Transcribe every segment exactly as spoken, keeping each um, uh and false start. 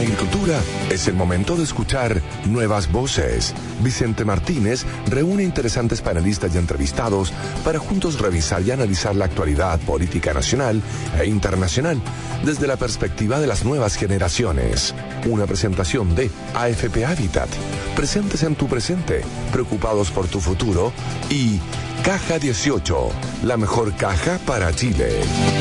Agricultura es el momento de escuchar nuevas voces. Vicente Martínez reúne interesantes panelistas y entrevistados para juntos revisar y analizar la actualidad política nacional e internacional desde la perspectiva de las nuevas generaciones. Una presentación de A F P Habitat, presentes en tu presente, preocupados por tu futuro, y Caja dieciocho, la mejor caja para Chile.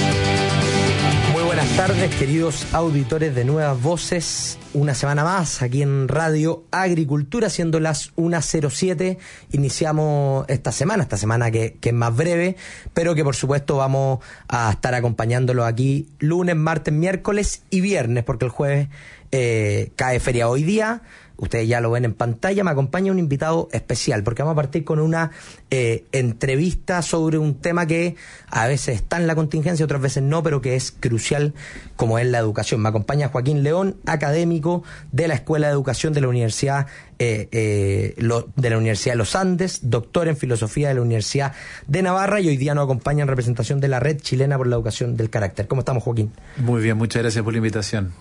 Buenas tardes, queridos auditores de Nuevas Voces. Una semana más aquí en Radio Agricultura, siendo las una cero siete. Iniciamos esta semana, esta semana que, que es más breve, pero que por supuesto vamos a estar acompañándolos aquí lunes, martes, miércoles y viernes, porque el jueves eh, cae feria. Hoy día, ustedes ya lo ven en pantalla, me acompaña un invitado especial, porque vamos a partir con una eh, entrevista sobre un tema que a veces está en la contingencia, otras veces no, pero que es crucial, como es la educación. Me acompaña Joaquín León, académico de la Escuela de Educación de la Universidad eh, eh, lo, de la Universidad de los Andes, doctor en Filosofía de la Universidad de Navarra, y hoy día nos acompaña en representación de la Red Chilena por la Educación del Carácter. ¿Cómo estamos, Joaquín? Muy bien, muchas gracias por la invitación.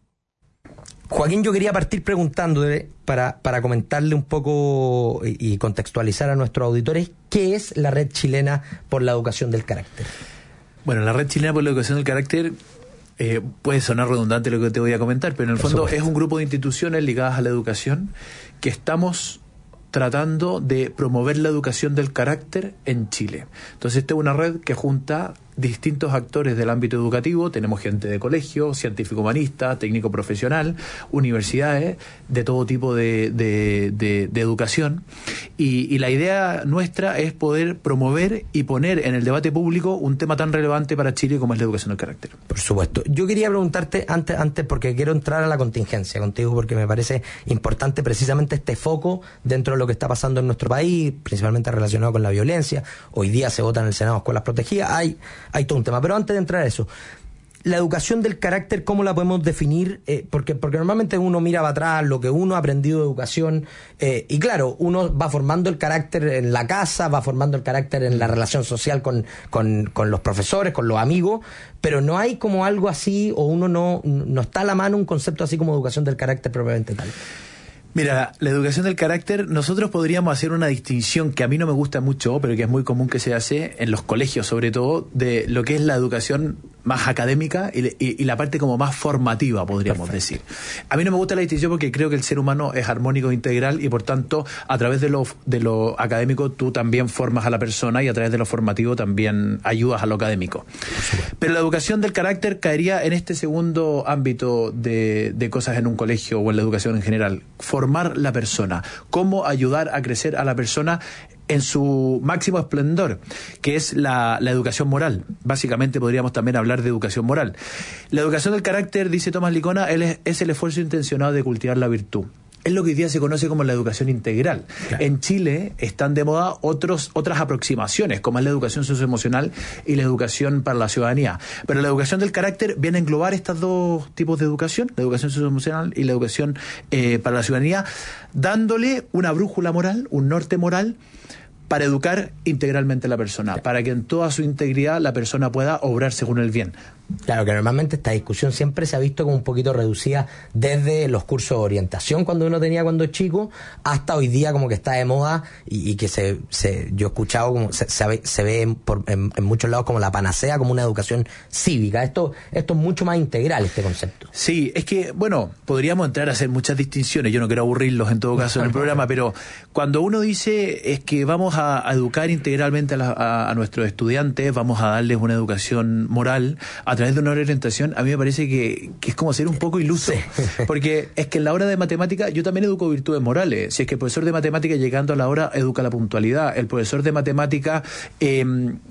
Joaquín, yo quería partir preguntándole, para, para comentarle un poco y, y contextualizar a nuestros auditores, ¿qué es la Red Chilena por la Educación del Carácter? Bueno, la Red Chilena por la Educación del Carácter eh, puede sonar redundante lo que te voy a comentar, pero en el por fondo supuesto. Es un grupo de instituciones ligadas a la educación que estamos tratando de promover la educación del carácter en Chile. Entonces, esta es una red que junta distintos actores del ámbito educativo. Tenemos gente de colegio, científico humanista, técnico profesional, universidades, de todo tipo de, de, de, de educación. Y, y la idea nuestra es poder promover y poner en el debate público un tema tan relevante para Chile como es la educación del carácter. Por supuesto. Yo quería preguntarte antes, antes porque quiero entrar a la contingencia contigo, porque me parece importante precisamente este foco dentro de lo que está pasando en nuestro país, principalmente relacionado con la violencia. Hoy día se vota en el Senado escuelas protegidas. Hay Hay todo un tema, pero antes de entrar a eso, la educación del carácter, ¿cómo la podemos definir? Eh, porque, porque normalmente uno mira para atrás lo que uno ha aprendido de educación, eh, y claro, uno va formando el carácter en la casa, va formando el carácter en la relación social con, con, con los profesores, con los amigos, pero no hay como algo así, o uno no, no está a la mano un concepto así como educación del carácter propiamente tal. Mira, la educación del carácter, nosotros podríamos hacer una distinción que a mí no me gusta mucho, pero que es muy común que se hace en los colegios, sobre todo, de lo que es la educación más académica y, y, y la parte como más formativa, podríamos Perfecto. decir. A mí no me gusta la distinción porque creo que el ser humano es armónico e integral y, por tanto, a través de lo, de lo académico tú también formas a la persona y a través de lo formativo también ayudas a lo académico. Pero la educación del carácter caería en este segundo ámbito de, de cosas en un colegio o en la educación en general. Formar la persona, cómo ayudar a crecer a la persona en su máximo esplendor, que es la, la educación moral. Básicamente podríamos también hablar de educación moral. La educación del carácter, dice Tomás Licona, él es, es el esfuerzo intencionado de cultivar la virtud. Es lo que hoy día se conoce como la educación integral. Claro. En Chile están de moda otros, otras aproximaciones, como es la educación socioemocional y la educación para la ciudadanía. Pero la educación del carácter viene a englobar estos dos tipos de educación, la educación socioemocional y la educación eh, para la ciudadanía, dándole una brújula moral, un norte moral, para educar integralmente a la persona, claro. para que en toda su integridad la persona pueda obrar según el bien. Claro, que normalmente esta discusión siempre se ha visto como un poquito reducida desde los cursos de orientación cuando uno tenía cuando chico, hasta hoy día como que está de moda y, y que se, se yo he escuchado como se, se ve, se ve en, por, en, en muchos lados como la panacea, como una educación cívica. Esto, esto es mucho más integral, este concepto. Sí, es que, bueno, podríamos entrar a hacer muchas distinciones, yo no quiero aburrirlos en todo caso en el programa, pero cuando uno dice es que vamos a, a educar integralmente a, la, a, a nuestros estudiantes, vamos a darles una educación moral, a través de una orientación, a mí me parece que, que es como ser un poco iluso, sí. porque es que en la hora de matemática yo también educo virtudes morales. Si es que el profesor de matemática llegando a la hora educa la puntualidad, el profesor de matemática eh,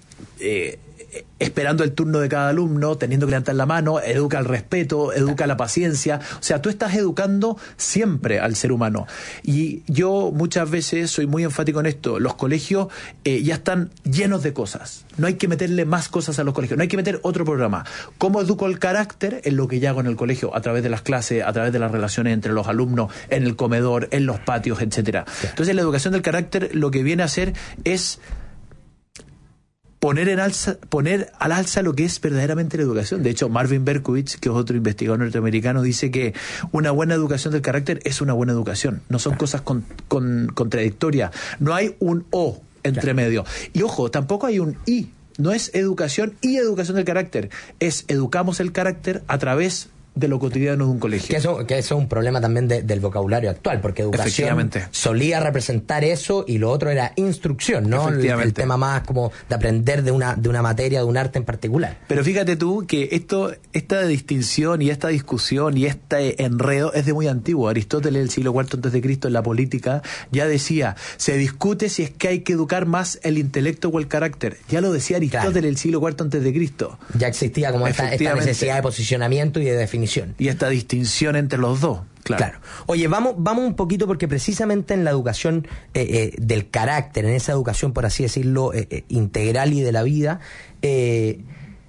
eh, esperando el turno de cada alumno, teniendo que levantar la mano, educa el respeto, educa la paciencia. O sea, tú estás educando siempre al ser humano. Y yo muchas veces soy muy enfático en esto. Los colegios eh, ya están llenos de cosas. No hay que meterle más cosas a los colegios. No hay que meter otro programa. ¿Cómo educo el carácter? En lo que ya hago en el colegio, a través de las clases, a través de las relaciones entre los alumnos, en el comedor, en los patios, etcétera. Entonces, la educación del carácter lo que viene a hacer es poner en alza, poner al alza lo que es verdaderamente la educación. De hecho, Marvin Berkowitz, que es otro investigador norteamericano, dice que una buena educación del carácter es una buena educación. No son cosas con, con, contradictorias. No hay un o entre claro. medio. Y ojo, tampoco hay un y. No es educación y educación del carácter. Es educamos el carácter a través de lo cotidiano de un colegio. Que eso, que eso es un problema también de, del vocabulario actual, porque educación solía representar eso y lo otro era instrucción, ¿no? El, el tema más como de aprender de una, de una materia, de un arte en particular. Pero fíjate tú que esto, esta distinción y esta discusión y este enredo es de muy antiguo. Aristóteles, del siglo cuarto antes de Cristo, en la política, ya decía, se discute si es que hay que educar más el intelecto o el carácter. Ya lo decía Aristóteles, claro. el siglo cuarto antes de Cristo. Ya existía como esta, esta necesidad de posicionamiento y de definición. Y esta distinción entre los dos, claro. claro. Oye, vamos, vamos un poquito porque precisamente en la educación eh, eh, del carácter, en esa educación, por así decirlo, eh, eh, integral y de la vida, eh,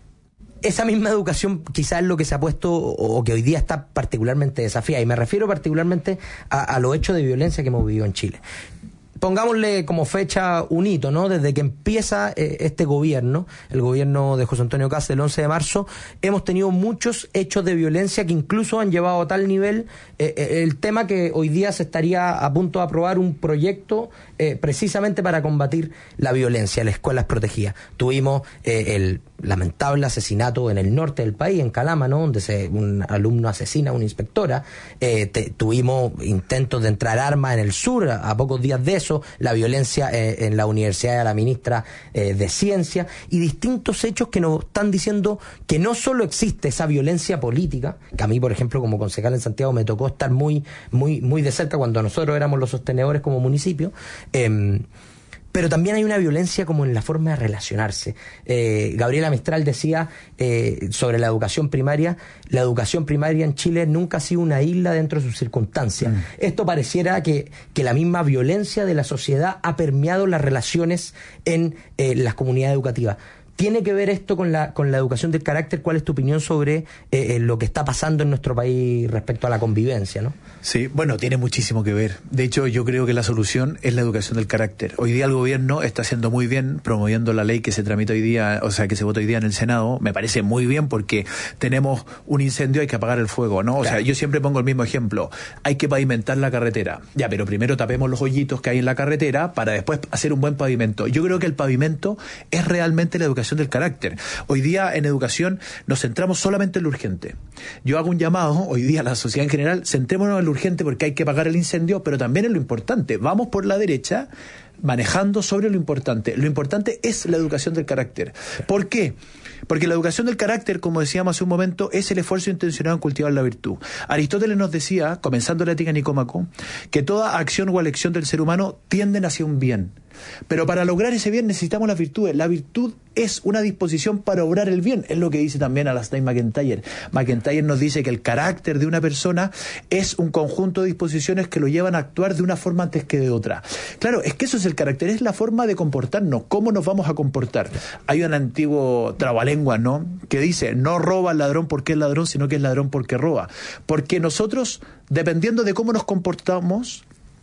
esa misma educación quizás es lo que se ha puesto o, o que hoy día está particularmente desafiada. Y me refiero particularmente a, a los hechos de violencia que hemos vivido en Chile. Pongámosle como fecha un hito, ¿no? Desde que empieza eh, este gobierno, el gobierno de José Antonio Kast, el once de marzo, hemos tenido muchos hechos de violencia que incluso han llevado a tal nivel eh, eh, el tema que hoy día se estaría a punto de aprobar un proyecto eh, precisamente para combatir la violencia, las escuelas protegidas. Tuvimos eh, el lamentable asesinato en el norte del país, en Calama, ¿no? Donde se, un alumno asesina a una inspectora. Eh, te, tuvimos intentos de entrar armas en el sur, a, a pocos días de eso, la violencia eh, en la Universidad de la Ministra eh, de Ciencia, y distintos hechos que nos están diciendo que no solo existe esa violencia política, que a mí, por ejemplo, como concejal en Santiago me tocó estar muy, muy, muy de cerca cuando nosotros éramos los sostenedores como municipio, eh, pero también hay una violencia como en la forma de relacionarse. Eh, Gabriela Mistral decía eh, sobre la educación primaria, la educación primaria en Chile nunca ha sido una isla dentro de sus circunstancias. Mm. Esto pareciera que, que la misma violencia de la sociedad ha permeado las relaciones en eh, las comunidades educativas. ¿Tiene que ver esto con la con la educación del carácter? ¿Cuál es tu opinión sobre eh, lo que está pasando en nuestro país respecto a la convivencia, ¿no? Sí, bueno, tiene muchísimo que ver. De hecho, yo creo que la solución es la educación del carácter. Hoy día el gobierno está haciendo muy bien promoviendo la ley que se tramita hoy día, o sea, que se vota hoy día en el Senado. Me parece muy bien porque tenemos un incendio, hay que apagar el fuego, ¿no? O claro. sea, yo siempre pongo el mismo ejemplo. Hay que pavimentar la carretera. Ya, pero primero tapemos los hoyitos que hay en la carretera para después hacer un buen pavimento. Yo creo que el pavimento es realmente la educación del carácter. Hoy día en educación nos centramos solamente en lo urgente. Yo hago un llamado hoy día a la sociedad en general, centrémonos en lo urgente porque hay que apagar el incendio, pero también en lo importante. Vamos por la derecha manejando sobre lo importante. Lo importante es la educación del carácter. ¿Por qué? Porque la educación del carácter, como decíamos hace un momento, es el esfuerzo intencionado en cultivar la virtud. Aristóteles nos decía, comenzando la Ética Nicómaco, que toda acción o elección del ser humano tienden hacia un bien. Pero para lograr ese bien necesitamos las virtudes. La virtud es una disposición para obrar el bien. Es lo que dice también Alasdair MacIntyre. MacIntyre nos dice que el carácter de una persona es un conjunto de disposiciones que lo llevan a actuar de una forma antes que de otra. Claro, es que eso es el carácter, es la forma de comportarnos, cómo nos vamos a comportar. Hay un antiguo trabalengua, ¿no?, que dice, no roba el ladrón porque es ladrón, sino que es ladrón porque roba. Porque nosotros, dependiendo de cómo nos comportamos,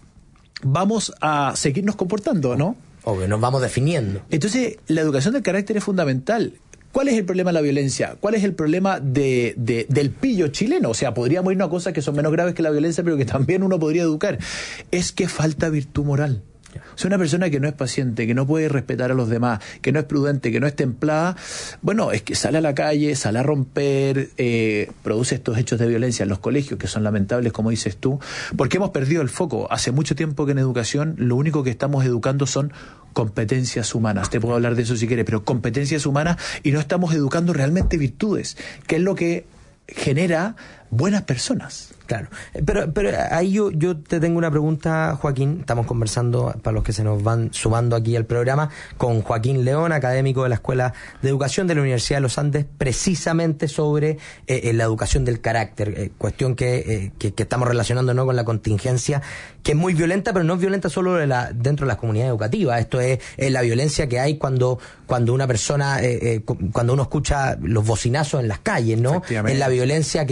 vamos a seguirnos comportando, ¿no? O que nos vamos definiendo. Entonces, la educación del carácter es fundamental. ¿Cuál es el problema de la violencia? ¿Cuál es el problema de, de, del pillo chileno? O sea, podríamos irnos a cosas que son menos graves que la violencia, pero que también uno podría educar. Es que falta virtud moral. O sea, una persona que no es paciente, que no puede respetar a los demás, que no es prudente, que no es templada, bueno, es que sale a la calle, sale a romper, eh, produce estos hechos de violencia en los colegios, que son lamentables, como dices tú, porque hemos perdido el foco. Hace mucho tiempo que en educación lo único que estamos educando son competencias humanas. Te puedo hablar de eso si quieres, pero competencias humanas, y no estamos educando realmente virtudes, que es lo que genera buenas personas. Claro, pero pero ahí yo yo te tengo una pregunta, Joaquín. Estamos conversando, para los que se nos van sumando aquí al programa, con Joaquín León, académico de la Escuela de Educación de la Universidad de los Andes, precisamente sobre eh, la educación del carácter, eh, cuestión que, eh, que, que estamos relacionando, ¿no?, con la contingencia, que es muy violenta, pero no es violenta solo de la, dentro de las comunidades educativas. Esto es, es la violencia que hay cuando cuando una persona, eh, eh, cuando uno escucha los bocinazos en las calles, ¿no? Es la violencia que hay cuando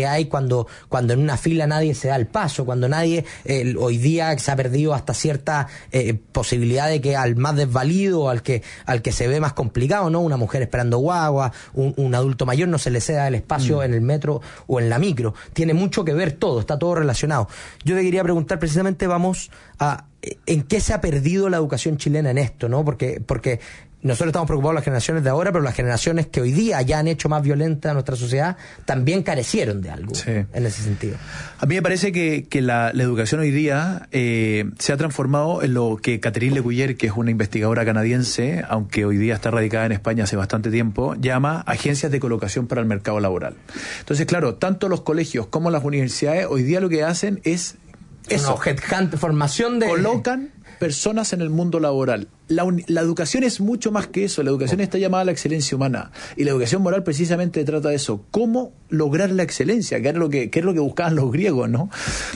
cuando, cuando en una fila nadie se da el paso, cuando nadie, eh, hoy día se ha perdido hasta cierta eh, posibilidad de que al más desvalido, al que, al que se ve más complicado, ¿no? Una mujer esperando guagua, un, un adulto mayor, no se le ceda el espacio mm. en el metro o en la micro. Tiene mucho que ver todo, está todo relacionado. Yo te quería preguntar precisamente, vamos a, ¿en qué se ha perdido la educación chilena en esto, no? Porque, porque nosotros estamos preocupados por las generaciones de ahora, pero las generaciones que hoy día ya han hecho más violenta a nuestra sociedad también carecieron de algo, sí, en ese sentido. A mí me parece que, que la, la educación hoy día eh, se ha transformado en lo que Catherine Lecuyer, que es una investigadora canadiense, aunque hoy día está radicada en España hace bastante tiempo, llama agencias de colocación para el mercado laboral. Entonces, claro, tanto los colegios como las universidades hoy día lo que hacen es eso, headhunt, formación de... Colocan personas en el mundo laboral. La, la educación es mucho más que eso. La educación está llamada a la excelencia humana. Y la educación moral precisamente trata de eso. ¿Cómo lograr la excelencia? ¿Qué es lo que, qué es lo que buscaban los griegos, no?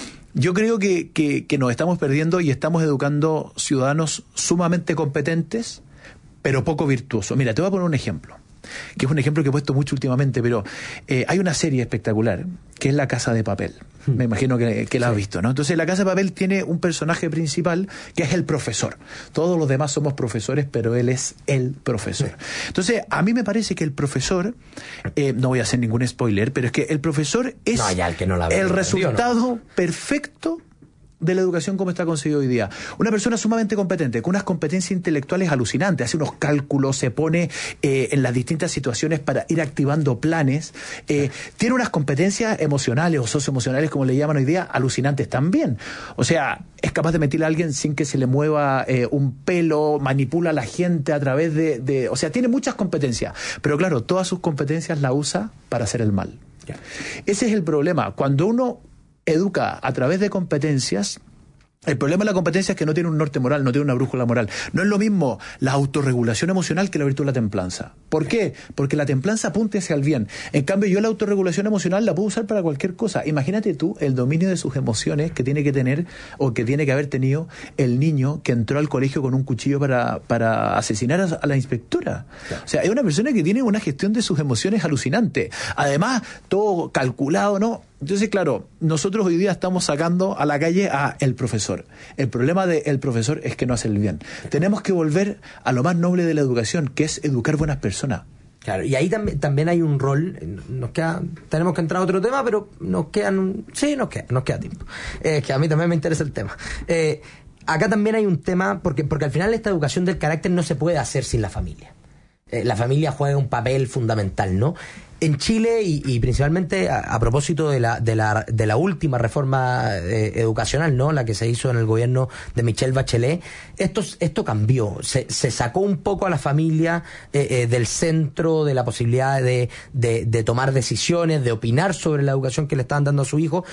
Yo creo que, que, que nos estamos perdiendo y estamos educando ciudadanos sumamente competentes, pero poco virtuosos. Mira, te voy a poner un ejemplo, que es un ejemplo que he puesto mucho últimamente, pero eh, hay una serie espectacular que es La Casa de Papel. Me imagino que, que la has visto, ¿no? Entonces, La Casa de Papel tiene un personaje principal que es el profesor. Todos los demás somos profesores, pero él es el profesor. Entonces, a mí me parece que el profesor, eh, no voy a hacer ningún spoiler, pero es que el profesor es no, ya el, que no la ve, el no, resultado no. perfecto de la educación como está concebida hoy día. Una persona sumamente competente, con unas competencias intelectuales alucinantes, hace unos cálculos, se pone eh, en las distintas situaciones para ir activando planes, eh, tiene unas competencias emocionales o socioemocionales, como le llaman hoy día, alucinantes también. O sea, es capaz de mentirle a alguien sin que se le mueva eh, un pelo, manipula a la gente a través de, de... O sea, tiene muchas competencias, pero claro, todas sus competencias las usa para hacer el mal. Yeah. Ese es el problema. Cuando uno educa a través de competencias, el problema de la competencia es que no tiene un norte moral, no tiene una brújula moral. No es lo mismo la autorregulación emocional que la virtud de la templanza. ¿Por qué? Porque la templanza apunta hacia el bien. En cambio, yo la autorregulación emocional la puedo usar para cualquier cosa. Imagínate tú el dominio de sus emociones que tiene que tener o que tiene que haber tenido el niño que entró al colegio con un cuchillo para, para asesinar a, a la inspectora. Claro. O sea, es una persona que tiene una gestión de sus emociones alucinante. Además, todo calculado, ¿no? Entonces, claro, nosotros hoy día estamos sacando a la calle a el profesor. El problema del profesor es que no hace el bien. Tenemos que volver a lo más noble de la educación, que es educar buenas personas. Claro, y ahí también también hay un rol, nos queda, tenemos que entrar a otro tema, pero nos quedan, sí, nos queda, nos queda tiempo. Es eh, que a mí también me interesa el tema. Eh, acá también hay un tema, porque, porque al final esta educación del carácter no se puede hacer sin la familia. Eh, la familia juega un papel fundamental, ¿no? En Chile, y, y principalmente a, a propósito de la, de la de la última reforma eh, educacional, ¿no? La que se hizo en el gobierno de Michelle Bachelet, esto, esto cambió. Se, se sacó un poco a la familia eh, eh, del centro de la posibilidad de, de, de tomar decisiones, de opinar sobre la educación que le estaban dando a su hijo.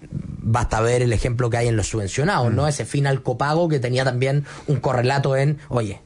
Basta ver el ejemplo que hay en los subvencionados, ¿no? Ese fin al copago que tenía también un correlato en, oye,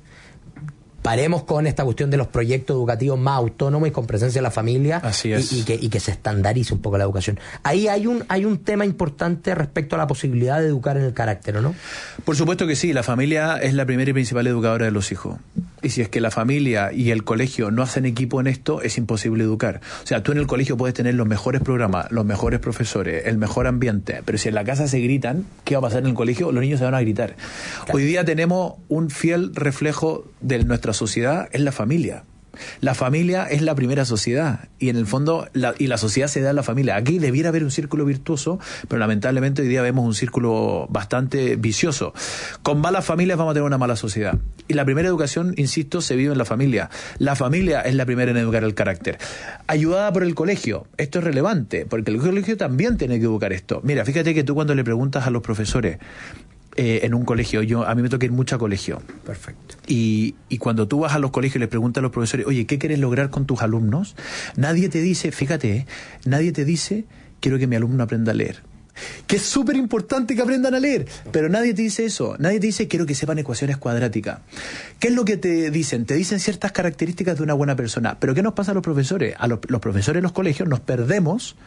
paremos con esta cuestión de los proyectos educativos más autónomos y con presencia de la familia. Así es. y, y, que, y que se estandarice un poco la educación. Ahí hay un hay un tema importante respecto a la posibilidad de educar en el carácter, ¿no? Por supuesto que sí, la familia es la primera y principal educadora de los hijos. Y si es que la familia y el colegio no hacen equipo en esto, es imposible educar. O sea, tú en el colegio puedes tener los mejores programas, los mejores profesores, el mejor ambiente, pero si en la casa se gritan, ¿qué va a pasar en el colegio? Los niños se van a gritar. Claro. Hoy día tenemos un fiel reflejo de nuestra sociedad, es la familia. La familia es la primera sociedad y en el fondo la, y la sociedad se da en la familia. Aquí debiera haber un círculo virtuoso, pero lamentablemente hoy día vemos un círculo bastante vicioso. Con malas familias vamos a tener una mala sociedad. Y la primera educación, insisto, se vive en la familia. La familia es la primera en educar el carácter. Ayudada por el colegio. Esto es relevante, porque el colegio también tiene que educar esto. Mira, fíjate que tú cuando le preguntas a los profesores Eh, en un colegio, yo a mí me toca ir mucho a colegio. Perfecto. Y, y cuando tú vas a los colegios y les preguntas a los profesores, oye, ¿qué quieres lograr con tus alumnos? Nadie te dice, fíjate, ¿eh? nadie te dice, quiero que mi alumno aprenda a leer. Que es súper importante que aprendan a leer, pero nadie te dice eso. Nadie te dice, quiero que sepan ecuaciones cuadráticas. ¿Qué es lo que te dicen? Te dicen ciertas características de una buena persona. Pero ¿qué nos pasa a los profesores? A los, los profesores de los colegios nos perdemos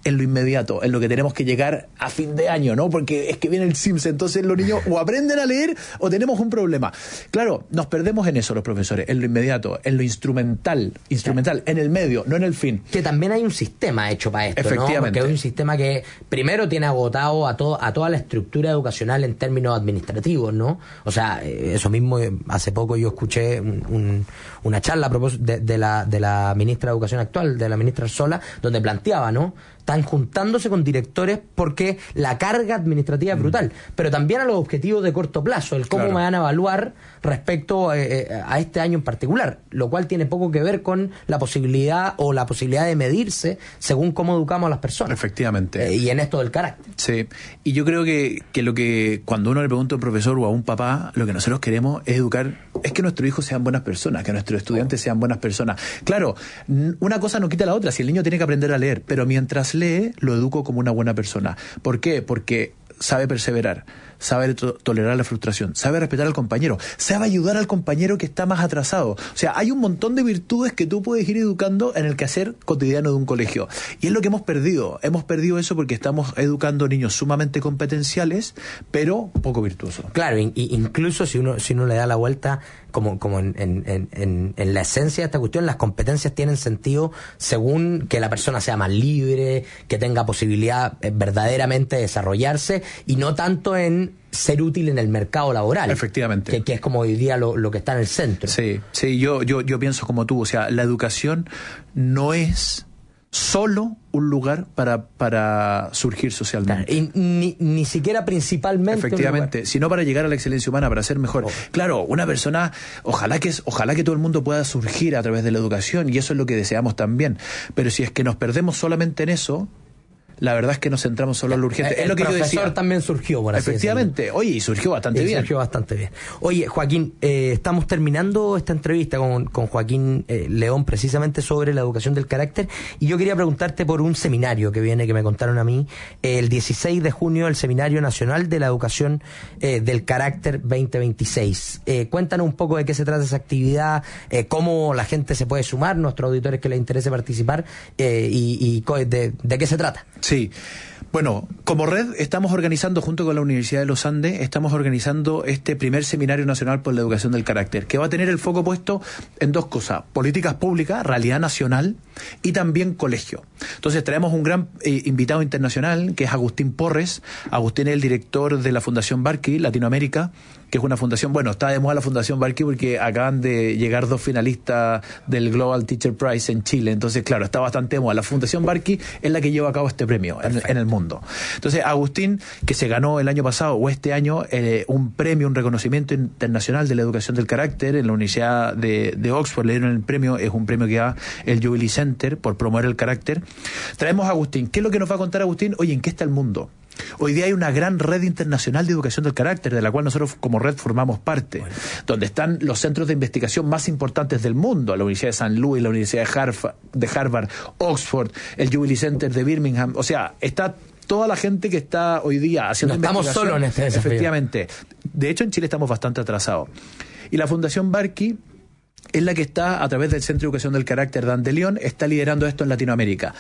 en lo inmediato, en lo que tenemos que llegar a fin de año, ¿no? Porque es que viene el Sims, entonces los niños o aprenden a leer o tenemos un problema. Claro, nos perdemos en eso los profesores, en lo inmediato, en lo instrumental, instrumental, en el medio, no en el fin. Que también hay un sistema hecho para esto, Efectivamente. ¿no? Porque es un sistema que primero tiene agotado a todo, a toda la estructura educacional en términos administrativos, ¿no? O sea, eso mismo, hace poco yo escuché un, un, una charla a propósito de, de la de la ministra de Educación actual, de la ministra Sola, donde planteaba, ¿no? Están juntándose con directores porque la carga administrativa es brutal, mm. pero también a los objetivos de corto plazo, el cómo claro. me van a evaluar respecto eh, a este año en particular, lo cual tiene poco que ver con la posibilidad o la posibilidad de medirse según cómo educamos a las personas. Efectivamente. Eh, y en esto del carácter. Sí, y yo creo que, que lo que cuando uno le pregunta a un profesor o a un papá, lo que nosotros queremos es educar, es que nuestros hijos sean buenas personas, que nuestros estudiantes sean buenas personas. Claro, una cosa no quita la otra, si el niño tiene que aprender a leer, pero mientras lee, lo educo como una buena persona. ¿Por qué? Porque sabe perseverar, sabe to- tolerar la frustración, sabe respetar al compañero, sabe ayudar al compañero que está más atrasado. O sea, hay un montón de virtudes que tú puedes ir educando en el quehacer cotidiano de un colegio. Y es lo que hemos perdido. Hemos perdido eso porque estamos educando niños sumamente competenciales, pero poco virtuosos. Claro, in- incluso si uno, si uno le da la vuelta, como, como en, en, en, en la esencia de esta cuestión, las competencias tienen sentido según que la persona sea más libre, que tenga posibilidad eh, verdaderamente de desarrollarse, y no tanto en ser útil en el mercado laboral. Efectivamente. Que, que es como hoy día lo, lo que está en el centro. Sí, sí, yo, yo, yo pienso como tú. O sea, la educación no es solo un lugar para, para surgir socialmente. Claro, y ni, ni siquiera principalmente. Efectivamente, sino para llegar a la excelencia humana, para ser mejor. Oh. Claro, una persona, ojalá que, ojalá que todo el mundo pueda surgir a través de la educación, y eso es lo que deseamos también. Pero si es que nos perdemos solamente en eso, la verdad es que nos centramos solo en lo urgente. El, es lo que el yo profesor decía. también surgió, por así Efectivamente. decirlo. Oye, y surgió bastante y bien. Surgió bastante bien. Oye, Joaquín, eh, estamos terminando esta entrevista con, con Joaquín eh, León, precisamente sobre la educación del carácter, y yo quería preguntarte por un seminario que viene, que me contaron a mí, eh, el dieciséis de junio, el Seminario Nacional de la Educación eh, del Carácter veinte veintiséis. Eh, cuéntanos un poco de qué se trata esa actividad, eh, cómo la gente se puede sumar, nuestros auditores que les interese participar, eh, y, y de, de qué se trata. Sí. Bueno, como red estamos organizando junto con la Universidad de los Andes, estamos organizando este primer Seminario Nacional por la Educación del Carácter, que va a tener el foco puesto en dos cosas: políticas públicas, realidad nacional, y también colegio. Entonces traemos un gran eh, invitado internacional, que es Agustín Porres. Agustín es el director de la Fundación Barkey Latinoamérica, que es una fundación, bueno, está de moda la Fundación Barkey porque acaban de llegar dos finalistas del Global Teacher Prize en Chile, entonces claro, está bastante de moda. La Fundación Barkey es la que lleva a cabo este premio en, en el mundo. Entonces Agustín, que se ganó el año pasado o este año eh, un premio, un reconocimiento internacional de la educación del carácter en la Universidad de, de Oxford, le dieron el premio, es un premio que da el Jubilee Center por promover el carácter. Traemos a Agustín. ¿Qué es lo que nos va a contar Agustín? Oye, ¿en qué está el mundo? Hoy día hay una gran red internacional de educación del carácter, de la cual nosotros como red formamos parte, bueno, donde están los centros de investigación más importantes del mundo: la Universidad de San Luis, la Universidad de Harvard, de Harvard, Oxford, el Jubilee Center de Birmingham. O sea, está toda la gente que está hoy día haciendo no estamos investigación. solos en este desafío. Efectivamente. De hecho, en Chile estamos bastante atrasados. Y la Fundación Barkey es la que está, a través del Centro de Educación del Carácter de Andelión, está liderando esto en Latinoamérica.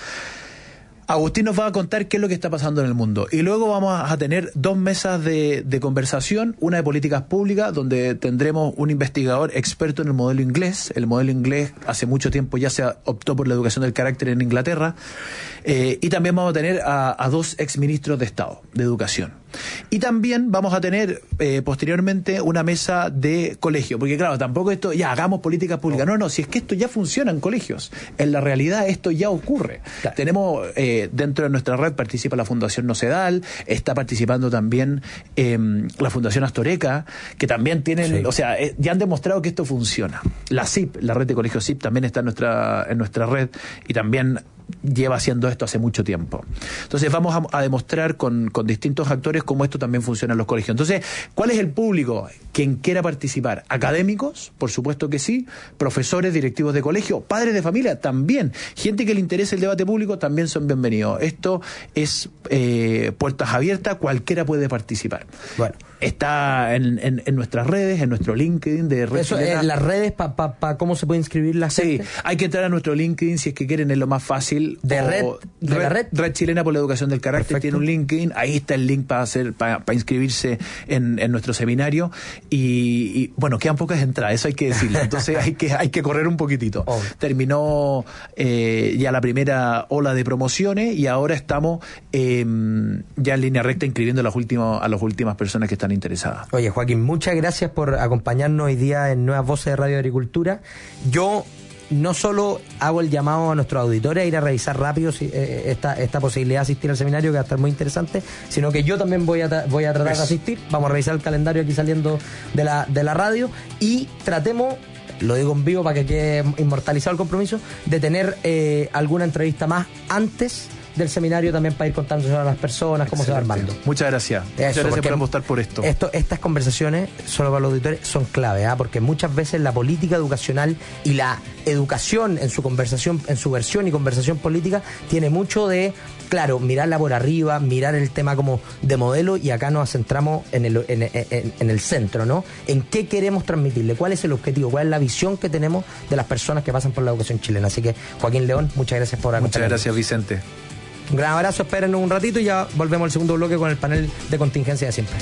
Agustín nos va a contar qué es lo que está pasando en el mundo. Y luego vamos a tener dos mesas de, de conversación, una de políticas públicas, donde tendremos un investigador experto en el modelo inglés. El modelo inglés hace mucho tiempo ya se optó por la educación del carácter en Inglaterra. Eh, y también vamos a tener a, a dos exministros de Estado de Educación. Y también vamos a tener eh, posteriormente una mesa de colegio, porque claro, tampoco esto, ya hagamos política pública, no, no, si es que esto ya funciona en colegios, en la realidad esto ya ocurre. Claro. Tenemos, eh, dentro de nuestra red participa la Fundación Nocedal, está participando también eh, la Fundación Astoreca, que también tienen, sí. o sea, eh, ya han demostrado que esto funciona. La C I P, la red de colegios C I P, también está en nuestra, en nuestra red, y también lleva haciendo esto hace mucho tiempo. Entonces vamos a, a demostrar con, con distintos actores cómo esto también funciona en los colegios. Entonces, ¿cuál es el público? Quien quiera participar. Académicos, por supuesto que sí, profesores, directivos de colegio, padres de familia también, gente que le interese el debate público también son bienvenidos. Esto es eh, puertas abiertas, cualquiera puede participar. Bueno, está en, en, en nuestras redes, en nuestro LinkedIn de Red Eso, Chilena. Eh, las redes, para pa, pa, ¿cómo se puede inscribir la Sí, gente? hay que entrar a nuestro LinkedIn si es que quieren, es lo más fácil. ¿De O red? ¿De red, la red? Red Chilena por la Educación del Carácter. Perfecto. Tiene un LinkedIn, ahí está el link para hacer para, para inscribirse en, en nuestro seminario. Y, y bueno, quedan pocas entradas, eso hay que decirlo. Entonces hay que, hay que correr un poquitito. Oh. Terminó eh, ya la primera ola de promociones y ahora estamos eh, ya en línea recta inscribiendo a las últimas, a las últimas personas que están interesadas. Oye, Joaquín, muchas gracias por acompañarnos hoy día en Nuevas Voces de Radio Agricultura. Yo no solo hago el llamado a nuestros auditores a ir a revisar rápido si, eh, esta, esta posibilidad de asistir al seminario, que va a estar muy interesante, sino que yo también voy a, voy a tratar pues. de asistir. Vamos a revisar el calendario aquí saliendo de la, de la radio y tratemos, lo digo en vivo para que quede inmortalizado el compromiso, de tener eh, alguna entrevista más antes del seminario también para ir contándose a las personas cómo Excelente. se va armando. Muchas gracias. Eso, Muchas gracias por apostar por esto. esto. Estas conversaciones, solo para los auditores, son clave, ¿eh? Porque muchas veces la política educacional y la educación en su conversación, en su versión y conversación política, tiene mucho de, claro, mirarla por arriba, mirar el tema como de modelo, y acá nos centramos en el, en, en, en el centro, ¿no? En qué queremos transmitirle, cuál es el objetivo, cuál es la visión que tenemos de las personas que pasan por la educación chilena. Así que, Joaquín León, muchas gracias por acompañarnos. Muchas gracias, Vicente. Un gran abrazo, espérenos un ratito y ya volvemos al segundo bloque con el panel de contingencia de siempre.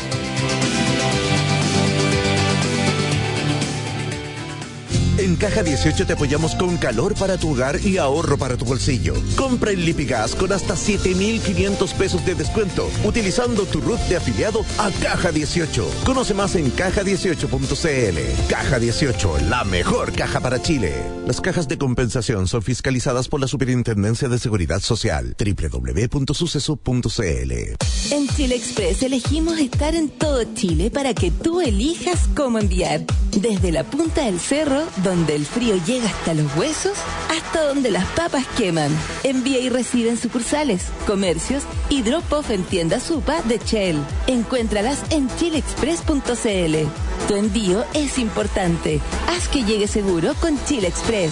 En Caja dieciocho te apoyamos con calor para tu hogar y ahorro para tu bolsillo. Compra en Lipigas con hasta siete mil quinientos pesos de descuento, utilizando tu R U T de afiliado a Caja dieciocho. Conoce más en caja dieciocho punto c l. Caja dieciocho, la mejor caja para Chile. Las cajas de compensación son fiscalizadas por la Superintendencia de Seguridad Social. doble u doble u doble u punto suceso punto c l. En Chile Express elegimos estar en todo Chile para que tú elijas cómo enviar. Desde la punta del cerro, donde el frío llega hasta los huesos, hasta donde las papas queman. Envía y recibe en sucursales, comercios y drop-off en tiendas Supa de Shell. Encuéntralas en chile express punto c l. Tu envío es importante. Haz que llegue seguro con Chile Express.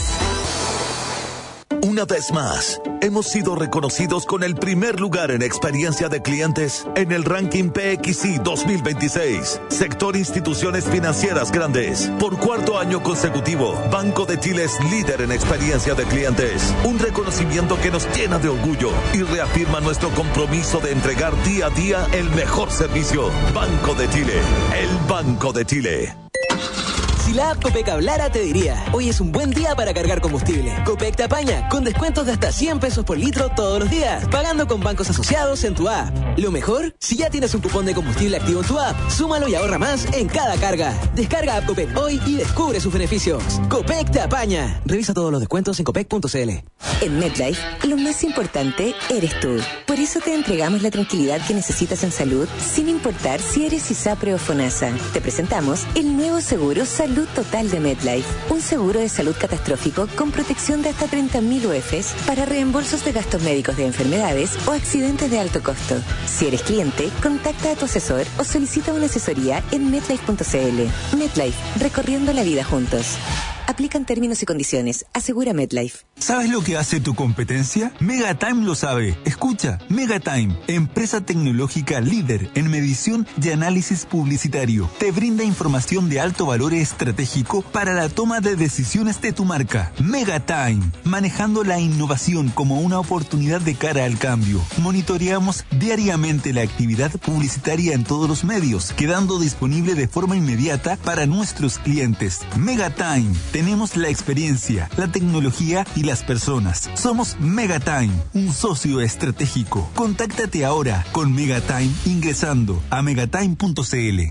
Una vez más, hemos sido reconocidos con el primer lugar en experiencia de clientes en el ranking P X I dos mil veintiséis, sector instituciones financieras grandes. Por cuarto año consecutivo, Banco de Chile es líder en experiencia de clientes. Un reconocimiento que nos llena de orgullo y reafirma nuestro compromiso de entregar día a día el mejor servicio. Banco de Chile, el Banco de Chile. Si la app Copec hablara, te diría: hoy es un buen día para cargar combustible. Copec te apaña con descuentos de hasta cien pesos por litro todos los días, pagando con bancos asociados en tu app. Lo mejor, si ya tienes un cupón de combustible activo en tu app, súmalo y ahorra más en cada carga. Descarga app Copec hoy y descubre sus beneficios. Copec te apaña. Revisa todos los descuentos en copec punto c l. En MetLife, lo más importante eres tú. Por eso te entregamos la tranquilidad que necesitas en salud, sin importar si eres ISAPRE o FONASA. Te presentamos el nuevo seguro Salud Total de MetLife, un seguro de salud catastrófico con protección de hasta treinta mil U E Fs para reembolsos de gastos médicos de enfermedades o accidentes de alto costo. Si eres cliente, contacta a tu asesor o solicita una asesoría en metlife punto c l. MetLife, recorriendo la vida juntos. Aplican términos y condiciones. Asegura MetLife. ¿Sabes lo que hace tu competencia? Megatime lo sabe. Escucha, Megatime, empresa tecnológica líder en medición y análisis publicitario, te brinda información de alto valor estratégico para la toma de decisiones de tu marca. Megatime, manejando la innovación como una oportunidad de cara al cambio. Monitoreamos diariamente la actividad publicitaria en todos los medios, quedando disponible de forma inmediata para nuestros clientes. Megatime. Tenemos la experiencia, la tecnología y las personas. Somos Megatime, un socio estratégico. Contáctate ahora con Megatime ingresando a megatime punto c l.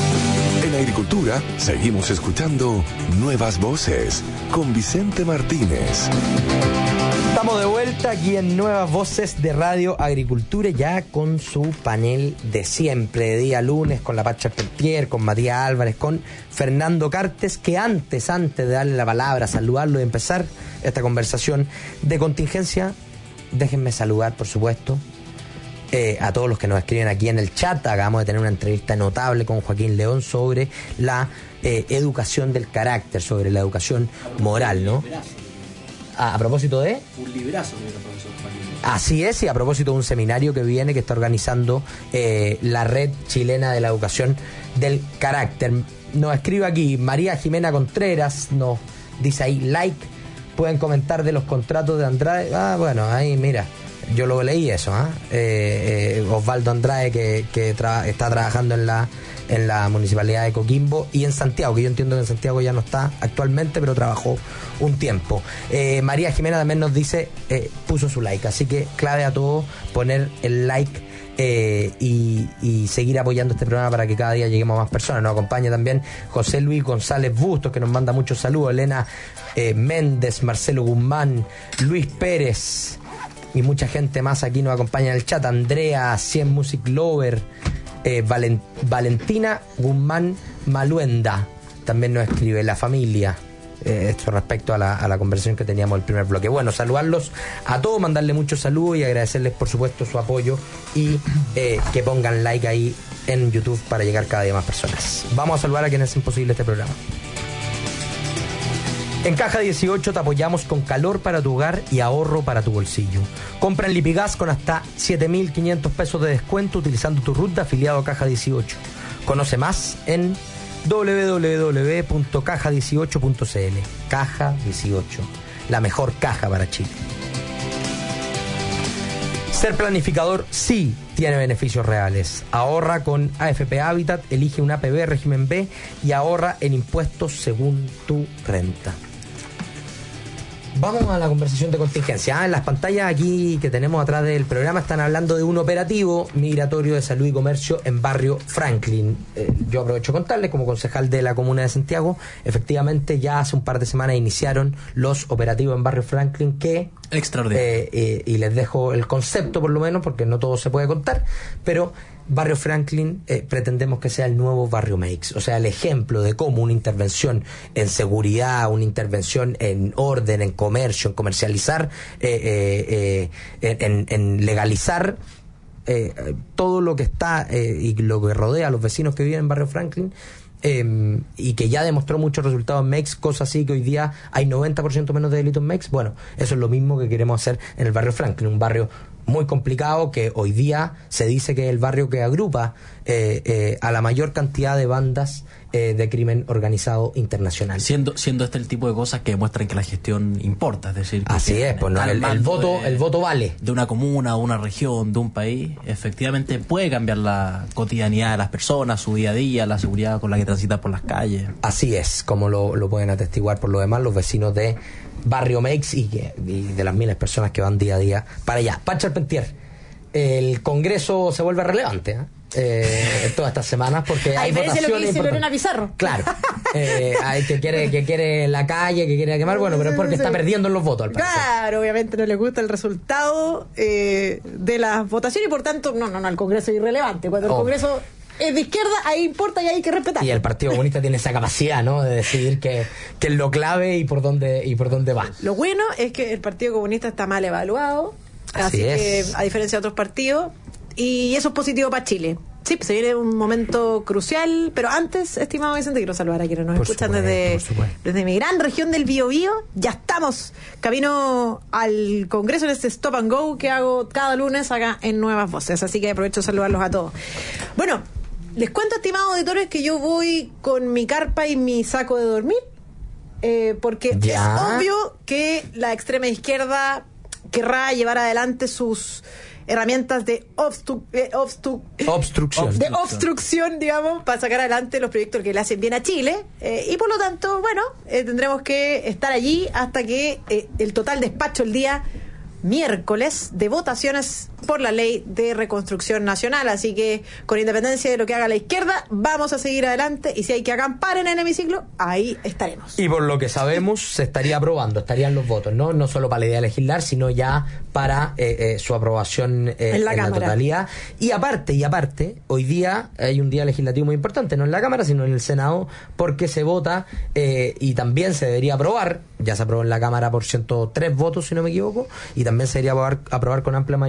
En Agricultura seguimos escuchando Nuevas Voces con Vicente Martínez. Estamos de vuelta aquí en Nuevas Voces de Radio Agricultura, ya con su panel de siempre, de día lunes, con la Pacha Peltier, con Matías Álvarez, con Fernando Cartes, que antes, antes de darle la palabra, saludarlo y empezar esta conversación de contingencia, déjenme saludar, por supuesto, eh, a todos los que nos escriben aquí en el chat. Acabamos de tener una entrevista notable con Joaquín León sobre la eh, educación del carácter, sobre la educación moral, ¿no? a, a propósito de... Un librazo que el profesor Joaquín. Así es, y a propósito de un seminario que viene, que está organizando eh, la Red Chilena de la Educación del Carácter. Nos escribe aquí María Jimena Contreras, nos dice ahí, like, pueden comentar de los contratos de Andrade. Ah, bueno, ahí mira, yo lo leí eso, ¿eh? Eh, eh, Osvaldo Andrade, que, que tra- está trabajando en la en la Municipalidad de Coquimbo y en Santiago, que yo entiendo que en Santiago ya no está actualmente, pero trabajó un tiempo. Eh, María Jimena también nos dice, eh, puso su like, así que clave a todos poner el like eh, y, y seguir apoyando este programa para que cada día lleguemos a más personas. Nos acompaña también José Luis González Bustos, que nos manda muchos saludos, Elena eh, Méndez, Marcelo Guzmán, Luis Pérez y mucha gente más aquí nos acompaña en el chat. Andrea, cien Music Lover, eh, Valent- Valentina Guzmán Maluenda también nos escribe, la familia. Eh, esto respecto a la, a la conversación que teníamos el primer bloque. Bueno, saludarlos a todos, mandarle muchos saludos y agradecerles por supuesto su apoyo y eh, que pongan like ahí en YouTube para llegar cada día más personas. Vamos a saludar a quienes hacen posible este programa. En Caja dieciocho te apoyamos con calor para tu hogar y ahorro para tu bolsillo. Compra en Lipigas con hasta siete mil quinientos pesos de descuento utilizando tu R U T de afiliado a Caja dieciocho. Conoce más en doble u doble u doble u punto caja dieciocho punto c l. Caja dieciocho, la mejor caja para Chile. Ser planificador sí tiene beneficios reales. Ahorra con A F P Habitat, elige un A P B régimen B y ahorra en impuestos según tu renta. Vamos a la conversación de contingencia. Ah, en las pantallas aquí que tenemos atrás del programa están hablando de un operativo migratorio de salud y comercio en Barrio Franklin. Eh, yo aprovecho de contarles, como concejal de la Comuna de Santiago, efectivamente ya hace un par de semanas iniciaron los operativos en Barrio Franklin que... Extraordinario. Eh, eh, y les dejo el concepto por lo menos, porque no todo se puede contar, pero... Barrio Franklin eh, pretendemos que sea el nuevo Barrio Makes, o sea, el ejemplo de cómo una intervención en seguridad, una intervención en orden, en comercio, en comercializar, eh, eh, eh, en, en legalizar eh, todo lo que está eh, y lo que rodea a los vecinos que viven en Barrio Franklin. Eh, y que ya demostró muchos resultados en Mex, cosa así que hoy día hay noventa por ciento menos de delitos en Mex. Bueno, eso es lo mismo que queremos hacer en el Barrio Franklin, un barrio muy complicado que hoy día se dice que es el barrio que agrupa eh, eh, a la mayor cantidad de bandas eh, de crimen organizado internacional. Siendo siendo este el tipo de cosas que demuestran que la gestión importa, es decir, que así es, pues no, el, el voto de, el voto vale. De una comuna, una región, de un país, efectivamente puede cambiar la cotidianidad de las personas, su día a día, la seguridad con la que transitan por las calles. Así es, como lo, lo pueden atestiguar por lo demás los vecinos de Barrio Makes y, que, y de las miles de personas que van día a día para allá. Pancho Arpentier, el Congreso se vuelve relevante, ¿eh? Eh, todas estas semanas porque hay votaciones. Lo que dice Lorena Pizarro. Claro, eh, hay que quiere que quiere la calle, que quiere quemar, bueno, pero es porque está perdiendo en los votos al parecer. Claro, obviamente no le gusta el resultado eh, de las votaciones y por tanto, no, no, no, el Congreso es irrelevante. Cuando el oh. Congreso es de izquierda, ahí importa y hay que respetar. Y el Partido Comunista tiene esa capacidad, ¿no?, de decidir que, que es lo clave y por dónde y por dónde va. Lo bueno es que el Partido Comunista está mal evaluado, así, así que a diferencia de otros partidos, y eso es positivo para Chile. Sí, se viene un momento crucial, pero antes, estimado Vicente, quiero saludar a quienes nos por escuchan supuesto, desde, desde mi gran región del Biobío. Ya estamos camino al Congreso en este Stop and Go que hago cada lunes acá en Nuevas Voces, así que aprovecho de saludarlos a todos. Bueno, les cuento, estimados auditores, que yo voy con mi carpa y mi saco de dormir, eh, porque ¿Ya? es obvio que la extrema izquierda querrá llevar adelante sus herramientas de obstru- eh, obstru- obstrucción de obstrucción, digamos, para sacar adelante los proyectos que le hacen bien a Chile, eh, y por lo tanto, bueno, eh, tendremos que estar allí hasta que eh, el total despacho el día miércoles de votaciones por la ley de reconstrucción nacional, así que con independencia de lo que haga la izquierda, vamos a seguir adelante y si hay que acampar en el hemiciclo, ahí estaremos. Y por lo que sabemos, se estaría aprobando, estarían los votos, no no solo para la idea de legislar, sino ya para eh, eh, su aprobación eh, en, la, en la totalidad. Y aparte, y aparte, hoy día hay un día legislativo muy importante, no en la Cámara, sino en el Senado, porque se vota eh, y también se debería aprobar, ya se aprobó en la Cámara por ciento tres votos, si no me equivoco, y también se debería aprobar, aprobar con amplia mayoría en el Senado,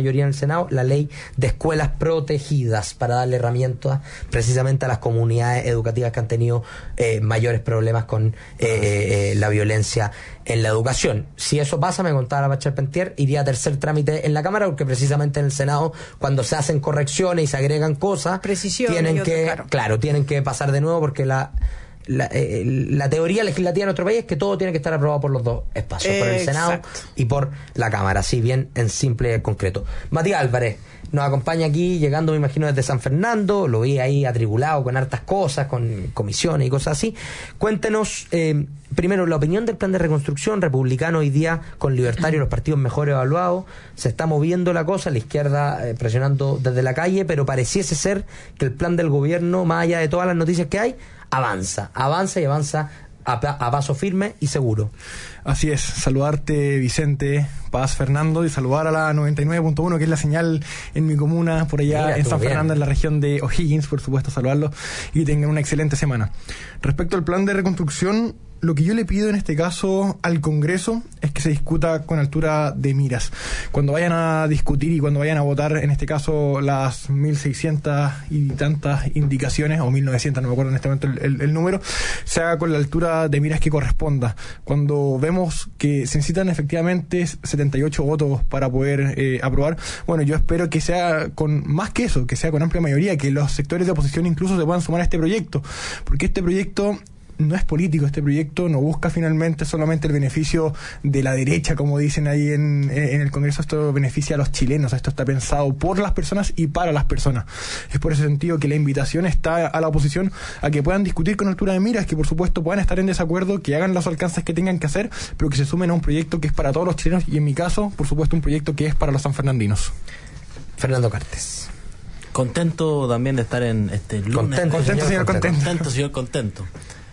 Senado la ley de escuelas protegidas para darle herramientas precisamente a las comunidades educativas que han tenido eh, mayores problemas con eh, eh, la violencia en la educación. Si eso pasa, me contaba la Paz Charpentier, iría a tercer trámite en la Cámara, porque precisamente en el Senado, cuando se hacen correcciones y se agregan cosas, Precisiones tienen y otro, que, claro. claro, tienen que pasar de nuevo, porque la La, eh, la teoría legislativa en nuestro país es que todo tiene que estar aprobado por los dos espacios, por el Senado Exacto. y por la Cámara, así bien en simple y concreto. Matías Álvarez nos acompaña aquí, llegando me imagino desde San Fernando, lo vi ahí atribulado con hartas cosas, con comisiones y cosas así. Cuéntenos eh, primero la opinión del plan de reconstrucción republicano hoy día, con Libertario los partidos mejor evaluados. Se está moviendo la cosa, la izquierda eh, presionando desde la calle, pero pareciese ser que el plan del gobierno, más allá de todas las noticias que hay, avanza, avanza y avanza a, a paso firme y seguro. Así es, saludarte Vicente, Paz, Fernando, y saludar a la noventa y nueve punto uno, que es la señal en mi comuna, por allá Mira, en San bien. Fernando, en la región de O'Higgins, por supuesto, saludarlos y tengan una excelente semana. Respecto al plan de reconstrucción, lo que yo le pido en este caso al Congreso es que se discuta con altura de miras. Cuando vayan a discutir y cuando vayan a votar, en este caso, las mil seiscientas y tantas indicaciones, o mil novecientas, no me acuerdo en este momento el, el, el número, se haga con la altura de miras que corresponda. Cuando vemos que se necesitan efectivamente setenta y ocho votos para poder eh, aprobar, bueno, yo espero que sea con más que eso, que sea con amplia mayoría, que los sectores de oposición incluso se puedan sumar a este proyecto, porque este proyecto no es político, este proyecto no busca finalmente solamente el beneficio de la derecha, como dicen ahí en, en el Congreso. Esto beneficia a los chilenos, esto está pensado por las personas y para las personas. Es por ese sentido que la invitación está a la oposición a que puedan discutir con altura de miras, que por supuesto puedan estar en desacuerdo, que hagan los alcances que tengan que hacer, pero que se sumen a un proyecto que es para todos los chilenos y, en mi caso, por supuesto, un proyecto que es para los sanfernandinos. Fernando Cartes. Contento también de estar en este lunes. Contento, Contento, señor Contento. Contento, señor Contento.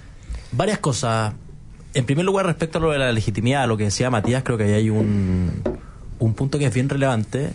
Varias cosas. En primer lugar, respecto a lo de la legitimidad, a lo que decía Matías, creo que ahí hay un, un punto que es bien relevante.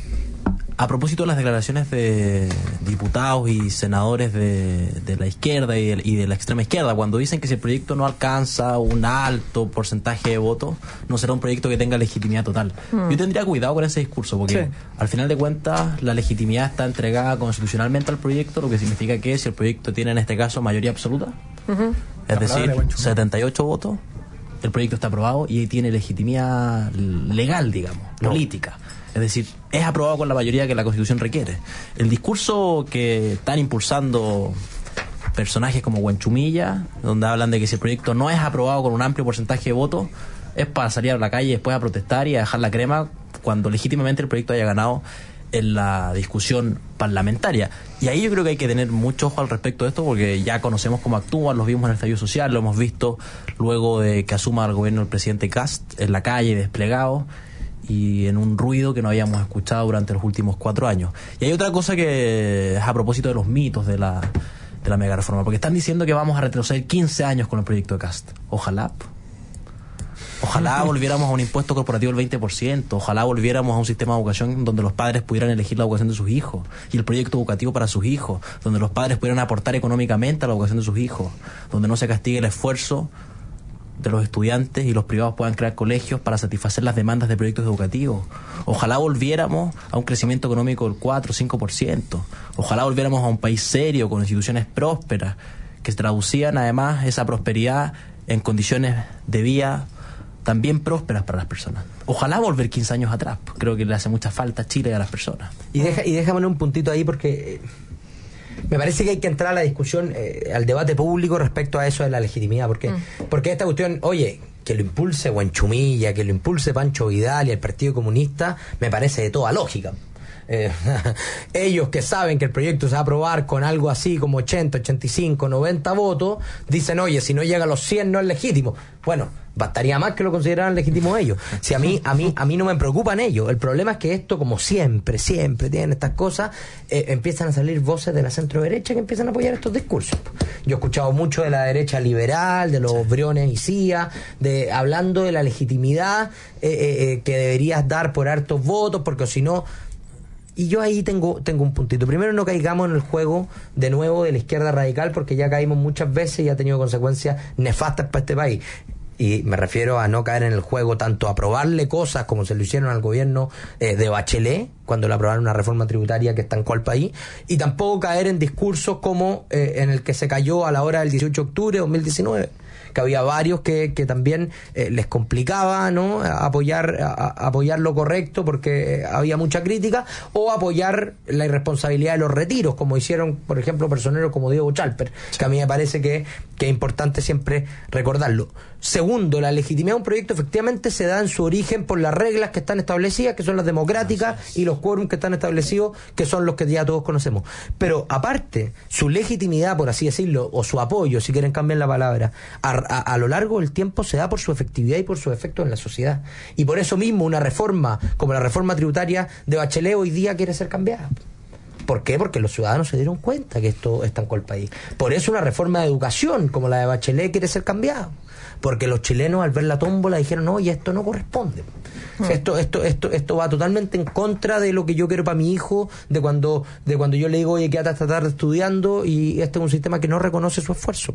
A propósito de las declaraciones de diputados y senadores de, de la izquierda y de, y de la extrema izquierda, cuando dicen que si el proyecto no alcanza un alto porcentaje de votos, no será un proyecto que tenga legitimidad total. Mm. Yo tendría cuidado con ese discurso, porque sí, al final de cuentas la legitimidad está entregada constitucionalmente al proyecto, lo que significa que si el proyecto tiene en este caso mayoría absoluta, uh-huh, es decir, setenta y ocho votos, el proyecto está aprobado y tiene legitimidad legal, digamos, no, política. Es decir, es aprobado con la mayoría que la Constitución requiere. El discurso que están impulsando personajes como Huenchumilla, donde hablan de que si el proyecto no es aprobado con un amplio porcentaje de votos, es para salir a la calle después a protestar y a dejar la crema cuando legítimamente el proyecto haya ganado en la discusión parlamentaria. Y ahí yo creo que hay que tener mucho ojo al respecto de esto, porque ya conocemos cómo actúan, los vimos en el estallido social, lo hemos visto luego de que asuma el gobierno el presidente Kast en la calle desplegado y en un ruido que no habíamos escuchado durante los últimos cuatro años. Y hay otra cosa que es a propósito de los mitos de la, de la mega reforma, porque están diciendo que vamos a retroceder quince años con el proyecto de Kast. Ojalá. Ojalá volviéramos a un impuesto corporativo del veinte por ciento, ojalá volviéramos a un sistema de educación donde los padres pudieran elegir la educación de sus hijos y el proyecto educativo para sus hijos, donde los padres pudieran aportar económicamente a la educación de sus hijos, donde no se castigue el esfuerzo de los estudiantes y los privados puedan crear colegios para satisfacer las demandas de proyectos educativos. Ojalá volviéramos a un crecimiento económico del cuatro o cinco por ciento. Ojalá volviéramos a un país serio, con instituciones prósperas, que traducían además esa prosperidad en condiciones de vida también prósperas para las personas. Ojalá volver quince años atrás. Creo que le hace mucha falta a Chile y a las personas. Y, deja, y déjame un puntito ahí, porque me parece que hay que entrar a la discusión, eh, al debate público respecto a eso de la legitimidad, porque, mm. porque esta cuestión, oye, que lo impulse Huenchumilla, que lo impulse Pancho Vidal y el Partido Comunista, me parece de toda lógica. Eh, ellos que saben que el proyecto se va a aprobar con algo así como ochenta, ochenta y cinco, noventa votos, dicen, oye, si no llega a los cien no es legítimo. Bueno, bastaría más que lo consideraran legítimo ellos. Si a mí, a mí, a mí no me preocupan ellos. El problema es que esto, como siempre, siempre tienen estas cosas, eh, empiezan a salir voces de la centro derecha que empiezan a apoyar estos discursos. Yo he escuchado mucho de la derecha liberal, de los Briones y Cía, de hablando de la legitimidad eh, eh, que deberías dar por hartos votos, porque si no. Y yo ahí tengo tengo un puntito. Primero, no caigamos en el juego de nuevo de la izquierda radical, porque ya caímos muchas veces y ha tenido consecuencias nefastas para este país. y me refiero a no caer en el juego tanto aprobarle cosas como se lo hicieron al gobierno eh, de Bachelet, cuando le aprobaron una reforma tributaria que estancó al país, y tampoco caer en discursos como eh, en el que se cayó a la hora del dieciocho de octubre de dos mil diecinueve, que había varios que, que también eh, les complicaba, ¿no?, apoyar a, a apoyar lo correcto porque había mucha crítica, o apoyar la irresponsabilidad de los retiros, como hicieron, por ejemplo, personeros como Diego Chalper, que a mí me parece que, que es importante siempre recordarlo. Segundo, la legitimidad de un proyecto efectivamente se da en su origen por las reglas que están establecidas, que son las democráticas, y los quórums que están establecidos, que son los que ya todos conocemos. Pero aparte, su legitimidad, por así decirlo, o su apoyo, si quieren cambiar la palabra, a, a, a lo largo del tiempo se da por su efectividad y por su efecto en la sociedad. Y por eso mismo una reforma como la reforma tributaria de Bachelet hoy día quiere ser cambiada. ¿Por qué? Porque los ciudadanos se dieron cuenta que esto estancó el país. Por eso una reforma de educación como la de Bachelet quiere ser cambiada. Porque los chilenos al ver la tómbola dijeron, oye, esto no corresponde. Mm. Esto, esto, esto, esto va totalmente en contra de lo que yo quiero para mi hijo, de cuando, de cuando yo le digo, oye, quédate hasta tarde estudiando, y este es un sistema que no reconoce su esfuerzo.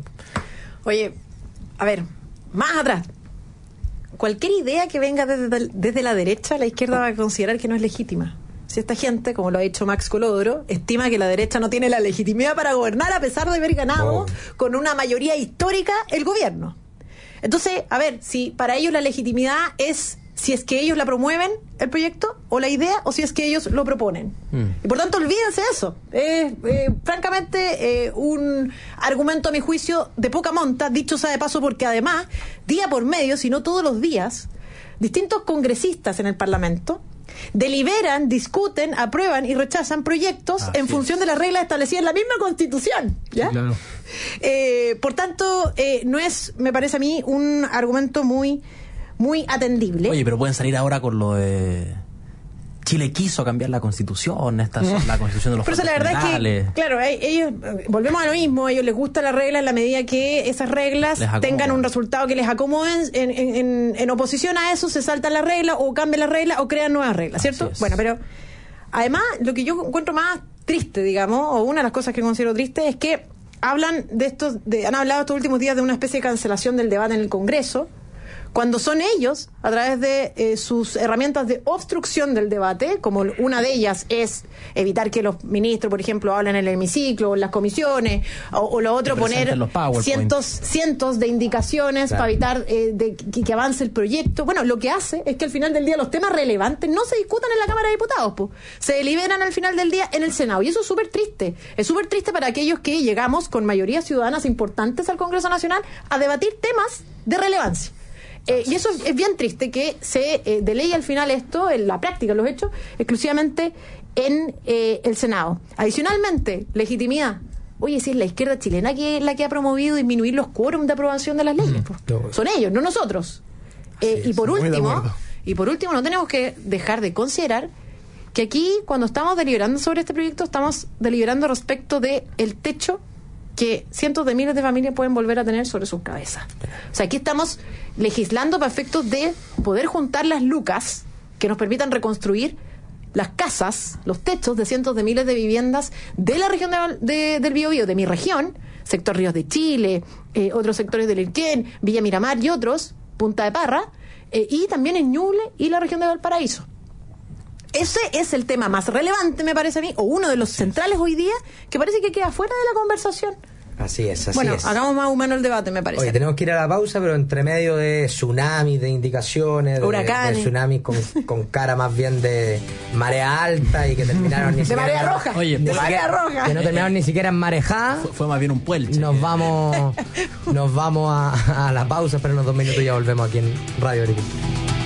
Oye, a ver, más atrás. Cualquier idea que venga desde, desde la derecha, la izquierda va a considerar que no es legítima. Si esta gente, como lo ha dicho Max Colodro, estima que la derecha no tiene la legitimidad para gobernar a pesar de haber ganado oh. con una mayoría histórica el gobierno. Entonces, a ver, si para ellos la legitimidad es si es que ellos la promueven, el proyecto, o la idea, o si es que ellos lo proponen. Mm. Y por tanto, olvídense de eso. Es, eh, francamente, eh, un argumento, a mi juicio, de poca monta, dicho sea de paso, porque además, día por medio, si no todos los días, distintos congresistas en el Parlamento deliberan, discuten, aprueban y rechazan proyectos Así en función es. de las reglas establecidas en la misma Constitución, ¿ya? Sí, claro. Eh, por tanto, eh, no es, me parece a mí, un argumento muy, muy atendible. Oye, pero pueden salir ahora con lo de Chile quiso cambiar la Constitución, esta mm. la Constitución de los Pero la verdad generales. es que, claro, ellos, volvemos a lo mismo, a ellos les gusta la regla en la medida que esas reglas tengan un resultado que les acomoden. En, en, en oposición a eso se saltan las reglas, o cambian las reglas, o crean nuevas reglas, ¿cierto? Bueno, pero además, lo que yo encuentro más triste, digamos, o una de las cosas que considero triste, es que hablan de estos, de, han hablado estos últimos días de una especie de cancelación del debate en el Congreso, cuando son ellos, a través de eh, sus herramientas de obstrucción del debate, como una de ellas es evitar que los ministros, por ejemplo, hablen en el hemiciclo, o en las comisiones, o, o lo otro, poner cientos cientos de indicaciones claro. para evitar eh, de, que, que avance el proyecto. Bueno, lo que hace es que al final del día los temas relevantes no se discutan en la Cámara de Diputados, po. Se deliberan al final del día en el Senado, y eso es súper triste. Es súper triste para aquellos que llegamos con mayorías ciudadanas importantes al Congreso Nacional a debatir temas de relevancia. Eh, y eso es, es bien triste que se eh, delegue al final esto, en la práctica, los hechos, exclusivamente en eh, el Senado. Adicionalmente, legitimidad. Oye, si es la izquierda chilena que es la que ha promovido disminuir los quórums de aprobación de las leyes. Mm, Son ellos, no nosotros. Eh, y por último, y por último, no tenemos que dejar de considerar que aquí, cuando estamos deliberando sobre este proyecto, estamos deliberando respecto de el techo que cientos de miles de familias pueden volver a tener sobre sus cabezas. O sea, aquí estamos legislando para efectos de poder juntar las lucas que nos permitan reconstruir las casas, los techos de cientos de miles de viviendas de la región de, de, del Biobío, de mi región, sector Ríos de Chile, eh, otros sectores del Elquén, Villa Miramar y otros, Punta de Parra, eh, y también en Ñuble y la región de Valparaíso. Ese es el tema más relevante, me parece a mí, o uno de los centrales hoy día, que parece que queda fuera de la conversación. Así es, así bueno, es. Bueno, hagamos más humano el debate, me parece. Oye, tenemos que ir a la pausa, pero entre medio de tsunamis, de indicaciones, de, huracanes, de tsunamis con, con cara más bien de marea alta y que terminaron ni de siquiera... De marea roja. Oye, de marea roja. Que no terminaron ni siquiera en marejada. Fue, fue más bien un puelche. Nos vamos, nos vamos a, a la pausa, pero en unos dos minutos ya volvemos aquí en Radio Agricultura.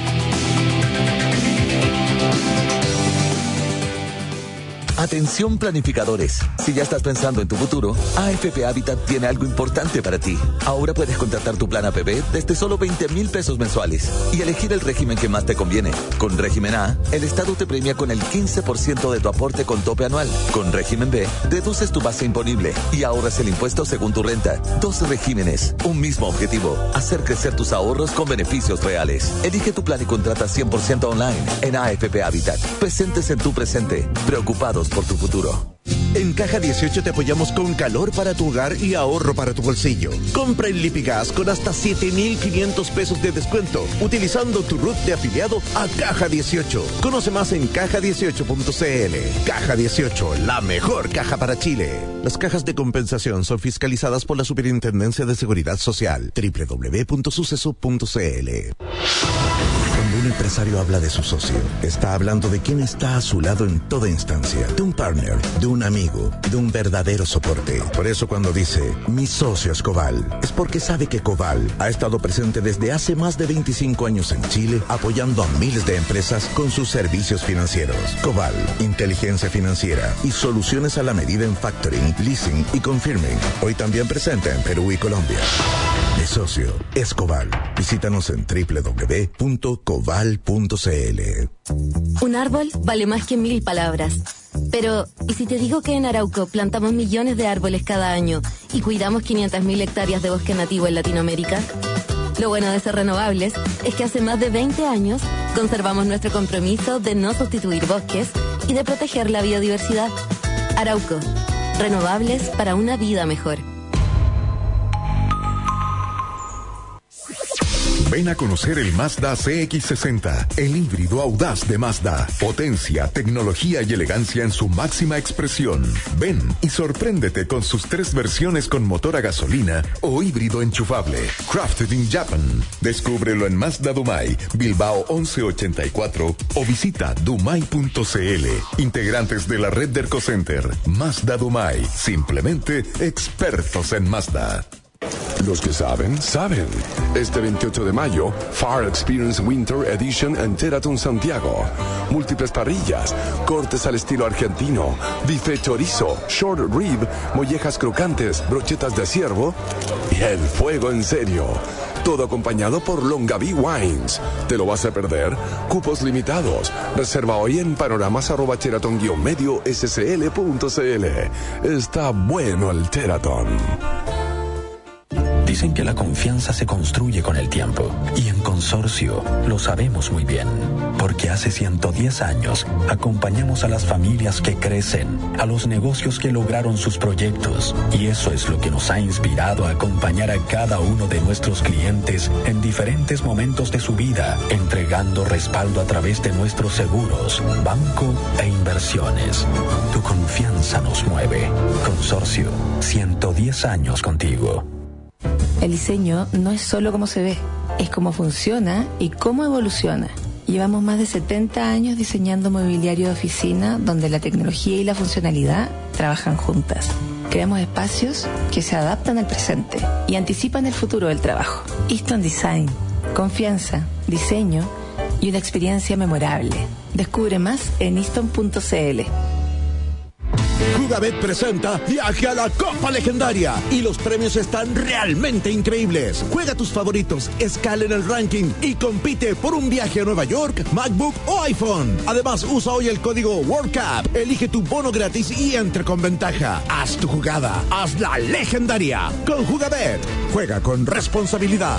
Atención planificadores, si ya estás pensando en tu futuro, A F P Habitat tiene algo importante para ti. Ahora puedes contratar tu plan A P B desde solo veinte mil pesos mensuales y elegir el régimen que más te conviene. Con régimen A, el Estado te premia con el quince por ciento de tu aporte con tope anual. Con régimen B, reduces tu base imponible y ahorras el impuesto según tu renta. Dos regímenes, un mismo objetivo, hacer crecer tus ahorros con beneficios reales. Elige tu plan y contrata cien por ciento online en A F P Habitat. Presentes en tu presente, preocupados por tu futuro. En Caja dieciocho te apoyamos con calor para tu hogar y ahorro para tu bolsillo. Compra en Lipigas con hasta siete mil quinientos pesos de descuento, utilizando tu R U T de afiliado a Caja dieciocho. Conoce más en caja dieciocho punto c l. Caja dieciocho, la mejor caja para Chile. Las cajas de compensación son fiscalizadas por la Superintendencia de Seguridad Social. doble u doble u doble u punto suceso punto c l. Cuando un empresario habla de su socio, está hablando de quien está a su lado en toda instancia, de un partner, de un amigo, de un verdadero soporte. Por eso cuando dice, mi socio es Coval, es porque sabe que Coval ha estado presente desde hace más de veinticinco años en Chile, apoyando a miles de empresas con sus servicios financieros. Coval, inteligencia financiera y soluciones a la medida en factoring, leasing y confirming. Hoy también presente en Perú y Colombia. Mi socio es Coval. Visítanos en doble u doble u doble u punto coval punto c l. Un árbol vale más que mil palabras. Pero, ¿y si te digo que en Arauco plantamos millones de árboles cada año y cuidamos quinientas mil hectáreas de bosque nativo en Latinoamérica? Lo bueno de ser renovables es que hace más de veinte años conservamos nuestro compromiso de no sustituir bosques y de proteger la biodiversidad. Arauco, renovables para una vida mejor. Ven a conocer el Mazda C X sesenta, el híbrido audaz de Mazda. Potencia, tecnología y elegancia en su máxima expresión. Ven y sorpréndete con sus tres versiones con motor a gasolina o híbrido enchufable. Crafted in Japan. Descúbrelo en Mazda Dumai, Bilbao once ochenta y cuatro o visita dumai punto c l. Integrantes de la red de Ercocenter. Mazda Dumai. Simplemente expertos en Mazda. Los que saben, saben. Este veintiocho de mayo, Far Experience Winter Edition en Sheraton Santiago. Múltiples parrillas, cortes al estilo argentino, bife chorizo, short rib, mollejas crocantes, brochetas de ciervo y el fuego en serio. Todo acompañado por Longaví Wines. ¿Te lo vas a perder? Cupos limitados. Reserva hoy en panoramas arroba sheraton guion medio scl punto cl. Está bueno el Sheraton. Dicen que la confianza se construye con el tiempo, y en Consorcio lo sabemos muy bien, porque hace ciento diez años acompañamos a las familias que crecen, a los negocios que lograron sus proyectos, y eso es lo que nos ha inspirado a acompañar a cada uno de nuestros clientes en diferentes momentos de su vida, entregando respaldo a través de nuestros seguros, banco e inversiones. Tu confianza nos mueve. Consorcio, ciento diez años contigo. El diseño no es solo cómo se ve, es cómo funciona y cómo evoluciona. Llevamos más de setenta años diseñando mobiliario de oficina donde la tecnología y la funcionalidad trabajan juntas. Creamos espacios que se adaptan al presente y anticipan el futuro del trabajo. Easton Design, confianza, diseño y una experiencia memorable. Descubre más en easton punto c l. Jugabet presenta Viaje a la Copa Legendaria y los premios están realmente increíbles. Juega tus favoritos, escala en el ranking y compite por un viaje a Nueva York, MacBook o iPhone. Además, usa hoy el código WorldCup, elige tu bono gratis y entre con ventaja. Haz tu jugada, hazla legendaria. Con Jugabet, juega con responsabilidad.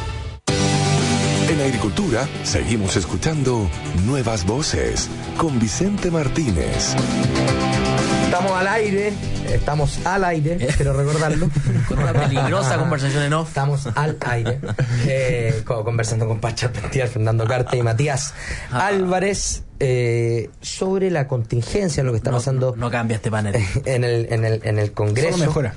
En Agricultura seguimos escuchando Nuevas Voces con Vicente Martínez. Estamos al aire, estamos al aire, quiero recordarlo. Con una peligrosa conversación en off. Estamos al aire, eh, conversando con Pacha Pentier, Fernando Carte y Matías ah. Álvarez eh, sobre la contingencia, lo que está no, pasando. No, no cambia este panel. En el, en el, en el Congreso. Solo mejora.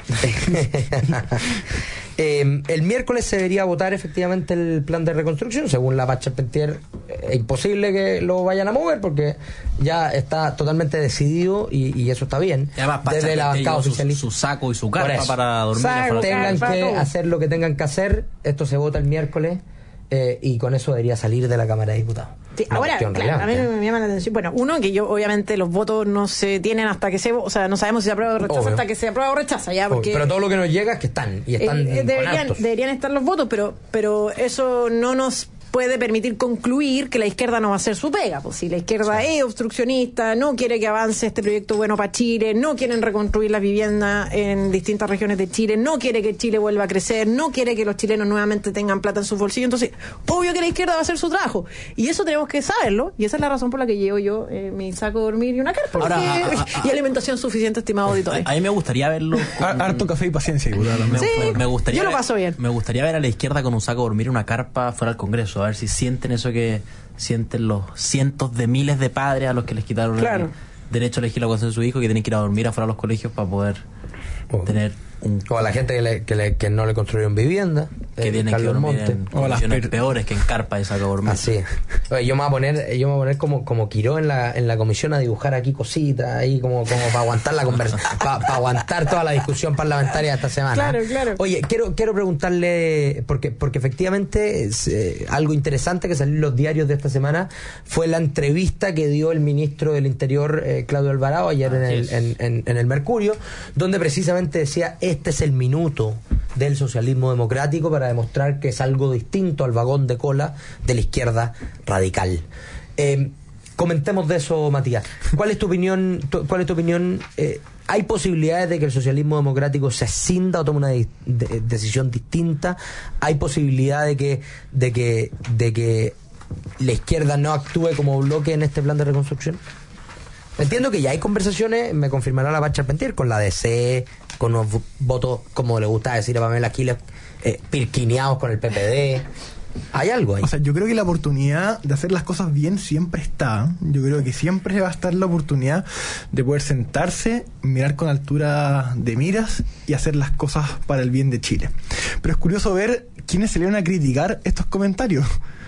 eh, el miércoles se debería votar efectivamente el plan de reconstrucción. Según la Pacha Pentier, es imposible que lo vayan a mover porque ya está totalmente decidido y, y eso está bien. Y además, Pacha desde la bancada su, oficialista, su saco y su carpa para dormir. Saco, tengan que hacer lo que tengan que hacer. Esto se vota el miércoles eh, y con eso debería salir de la Cámara de Diputados. Sí, ahora, claro, a mí me llama la atención. Bueno, uno, que yo, obviamente, los votos no se tienen hasta que se. O sea, no sabemos si se aprueba o rechaza. Obvio. Hasta que se aprueba o rechaza, ya. Porque, pero todo lo que nos llega es que están. Y están eh, deberían, con deberían estar los votos, pero, pero eso no nos puede permitir concluir que la izquierda no va a hacer su pega. Pues si la izquierda sí. es obstruccionista, no quiere que avance este proyecto bueno para Chile, no quieren reconstruir las viviendas en distintas regiones de Chile, no quiere que Chile vuelva a crecer, no quiere que los chilenos nuevamente tengan plata en su bolsillo, entonces obvio que la izquierda va a hacer su trabajo. Y eso tenemos que saberlo, y esa es la razón por la que llevo yo eh, mi saco de dormir y una carpa. Ahora, porque, a, a, a, y alimentación suficiente, estimado auditor. A, a mí me gustaría verlo con... Harto café y paciencia. Me, sí, me, me gustaría yo lo ver, paso bien. Me gustaría ver a la izquierda con un saco de dormir y una carpa fuera del Congreso, a ver si sienten eso que sienten los cientos de miles de padres a los que les quitaron claro. el derecho a elegir la cosa de su hijo, que tienen que ir a dormir afuera de los colegios para poder oh. tener un... O a la gente que, le, que, le, que no le construyeron vivienda, que eh, tienen Carlos que dormir Monte. En condiciones per... peores que en carpa y saco de dormir. Así es. Oye, yo me voy a poner, yo me voy a poner como, como Quiró en la, en la comisión a dibujar aquí cositas, ahí como, como para aguantar la conversación, para pa aguantar toda la discusión parlamentaria esta semana. Claro, claro. Oye, quiero, quiero preguntarle, porque, porque efectivamente es, eh, algo interesante que salió en los diarios de esta semana fue la entrevista que dio el ministro del Interior, eh, Claudio Alvarado, ayer en el, en, en, en el Mercurio, donde precisamente decía, este es el minuto del socialismo democrático para demostrar que es algo distinto al vagón de cola de la izquierda radical. Eh, comentemos de eso, Matías. ¿Cuál es tu opinión? Tu, ¿Cuál es tu opinión? Eh, ¿Hay posibilidades de que el socialismo democrático se escinda o tome una de, de, decisión distinta? ¿Hay posibilidad de que, de que, de que la izquierda no actúe como bloque en este plan de reconstrucción? Entiendo que ya hay conversaciones, me confirmará la Paz Charpentier, con la D C, con unos votos, como le gusta decir a Pamela Aquiles, eh, pirquineados con el P P D. Hay algo ahí. O sea, yo creo que la oportunidad de hacer las cosas bien siempre está. Yo creo que siempre va a estar la oportunidad de poder sentarse, mirar con altura de miras y hacer las cosas para el bien de Chile. Pero es curioso ver quiénes salieron a criticar estos comentarios.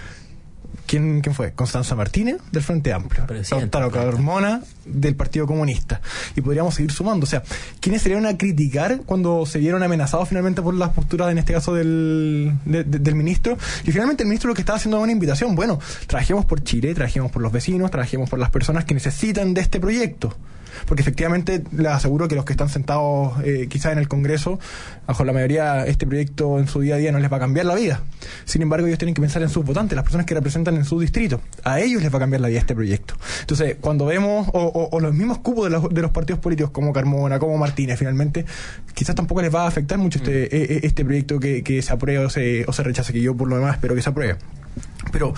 ¿Quién, ¿Quién fue? Constanza Martínez, del Frente Amplio. Lautaro Carmona, del Partido Comunista. Y podríamos seguir sumando. O sea, ¿quiénes salieron a criticar cuando se vieron amenazados finalmente por las posturas, en este caso, del, de, de, del ministro? Y finalmente el ministro lo que estaba haciendo es una invitación. Bueno, trabajemos por Chile, trabajemos por los vecinos, trabajemos por las personas que necesitan de este proyecto. Porque efectivamente les aseguro que los que están sentados eh, quizás en el Congreso, bajo la mayoría, este proyecto en su día a día no les va a cambiar la vida. Sin embargo, ellos tienen que pensar en sus votantes, las personas que representan en su distrito. A ellos les va a cambiar la vida este proyecto. Entonces, cuando vemos, o, o, o los mismos cupos de los, de los partidos políticos como Carmona, como Martínez, finalmente, quizás tampoco les va a afectar mucho este, mm. este proyecto que, que se apruebe o se, o se rechace, que yo por lo demás espero que se apruebe. Pero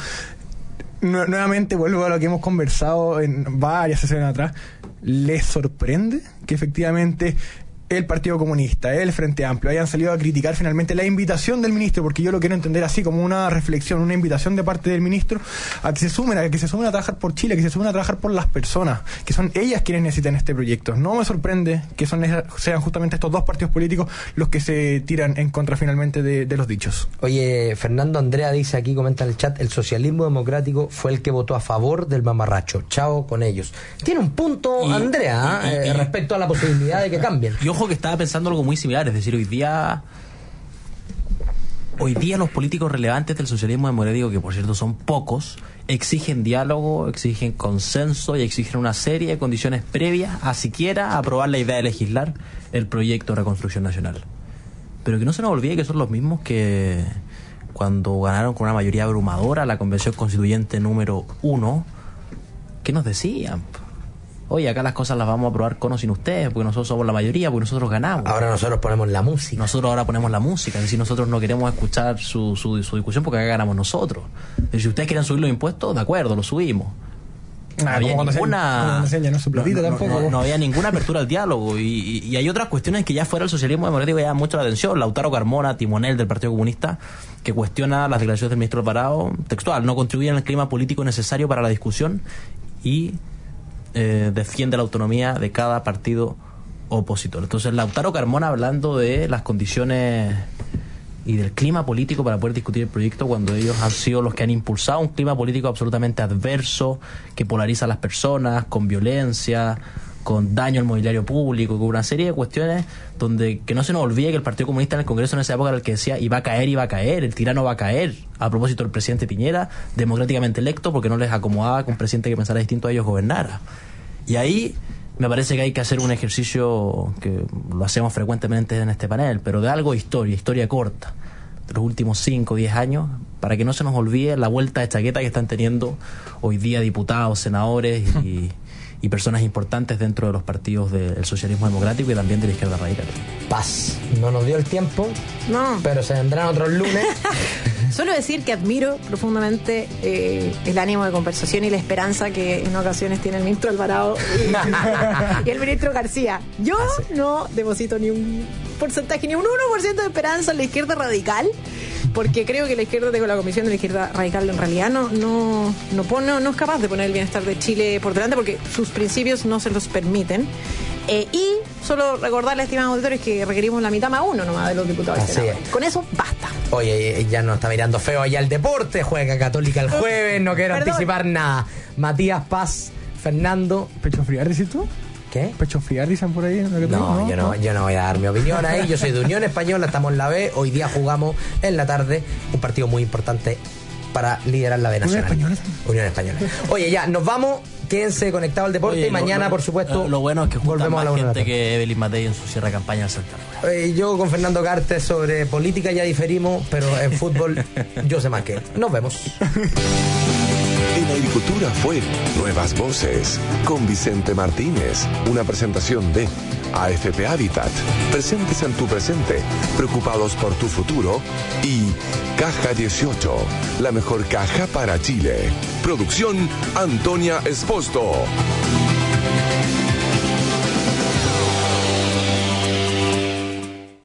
nuevamente vuelvo a lo que hemos conversado en varias sesiones atrás. ¿Les sorprende que efectivamente el Partido Comunista, el Frente Amplio hayan salido a criticar finalmente la invitación del ministro? Porque yo lo quiero entender así, como una reflexión, una invitación de parte del ministro a que se sumen, a que se sumen a trabajar por Chile, a que se sumen a trabajar por las personas, que son ellas quienes necesitan este proyecto. No me sorprende que son, sean justamente estos dos partidos políticos los que se tiran en contra finalmente de, de los dichos. Oye, Fernando Andrea dice aquí, comenta en el chat, el socialismo democrático fue el que votó a favor del mamarracho. Chao con ellos. Tiene un punto, y, Andrea, y, y, eh, y, respecto a la posibilidad de que cambien. Yo ojo que estaba pensando algo muy similar, es decir, hoy día hoy día los políticos relevantes del socialismo democrático, que por cierto son pocos, exigen diálogo, exigen consenso y exigen una serie de condiciones previas a siquiera aprobar la idea de legislar el proyecto de reconstrucción nacional. Pero que no se nos olvide que son los mismos que cuando ganaron con una mayoría abrumadora la convención constituyente número uno, ¿qué nos decían? Oye, acá las cosas las vamos a aprobar con o sin ustedes, porque nosotros somos la mayoría, porque nosotros ganamos. Ahora nosotros ponemos la música. Nosotros ahora ponemos la música, es decir, nosotros no queremos escuchar su, su, su discusión porque acá ganamos nosotros. Es decir, si ustedes quieren subir los impuestos, de acuerdo, los subimos. No, ah, había ninguna, se, no, no, tampoco. No, no había ninguna apertura al diálogo. Y, y, y hay otras cuestiones que ya fuera el socialismo democrático llaman mucho la atención. Lautaro Carmona, timonel del Partido Comunista, que cuestiona las declaraciones del ministro Alvarado, textual, no contribuyen al clima político necesario para la discusión y Eh, defiende la autonomía de cada partido opositor. Entonces, Lautaro Carmona hablando de las condiciones y del clima político para poder discutir el proyecto, cuando ellos han sido los que han impulsado un clima político absolutamente adverso, que polariza a las personas, con violencia, con daño al mobiliario público, con una serie de cuestiones donde que no se nos olvide que el Partido Comunista en el Congreso en esa época era el que decía iba a caer, iba a caer, el tirano va a caer, a propósito del presidente Piñera, democráticamente electo, porque no les acomodaba que un presidente que pensara distinto a ellos gobernara. Y ahí me parece que hay que hacer un ejercicio que lo hacemos frecuentemente en este panel, pero de algo de historia, historia corta. de los últimos cinco o diez años, para que no se nos olvide la vuelta de chaqueta que están teniendo hoy día diputados, senadores y, y personas importantes dentro de los partidos del socialismo democrático y también de la izquierda radical. Paz, no nos dio el tiempo, no, pero se vendrán otros lunes. Solo decir que admiro profundamente eh, el ánimo de conversación y la esperanza que en ocasiones tiene el ministro Alvarado y, y el ministro García. Yo ah, sí. no deposito ni un porcentaje, ni un uno por ciento de esperanza en la izquierda radical, porque creo que la izquierda, tengo la comisión de la izquierda radical, en realidad no, no, no, pone, no es capaz de poner el bienestar de Chile por delante, porque sus principios no se los permiten. Eh, y solo recordarle, estimados auditores, que requerimos la mitad más uno nomás de los diputados. Con eso basta. Oye, ya nos está mirando feo allá el deporte, juega Católica el jueves, no quiero Perdón. anticipar nada. Matías Paz, Fernando. ¿Pecho friar, decís tú? ¿Qué? ¿Pecho friar, dicen por ahí? No, no, yo no, yo no voy a dar mi opinión ahí. Yo soy de Unión Española, estamos en la B. Hoy día jugamos en la tarde un partido muy importante para liderar la B nacional. Unión Española. Unión Española. Oye, ya, nos vamos. Quédense conectados al deporte. Oye, y mañana, lo, por supuesto, lo, lo bueno es que volvemos más a la gente una que Evelyn Matei en su cierre de campaña en Santa Laura. Eh, yo con Fernando Cartes sobre política ya diferimos, pero en fútbol yo sé más que él. Nos vemos. En Agricultura fue Nuevas Voces con Vicente Martínez, una presentación de A F P Habitat, presentes en tu presente, preocupados por tu futuro, y Caja dieciocho, la mejor caja para Chile. Producción Antonia Esposto.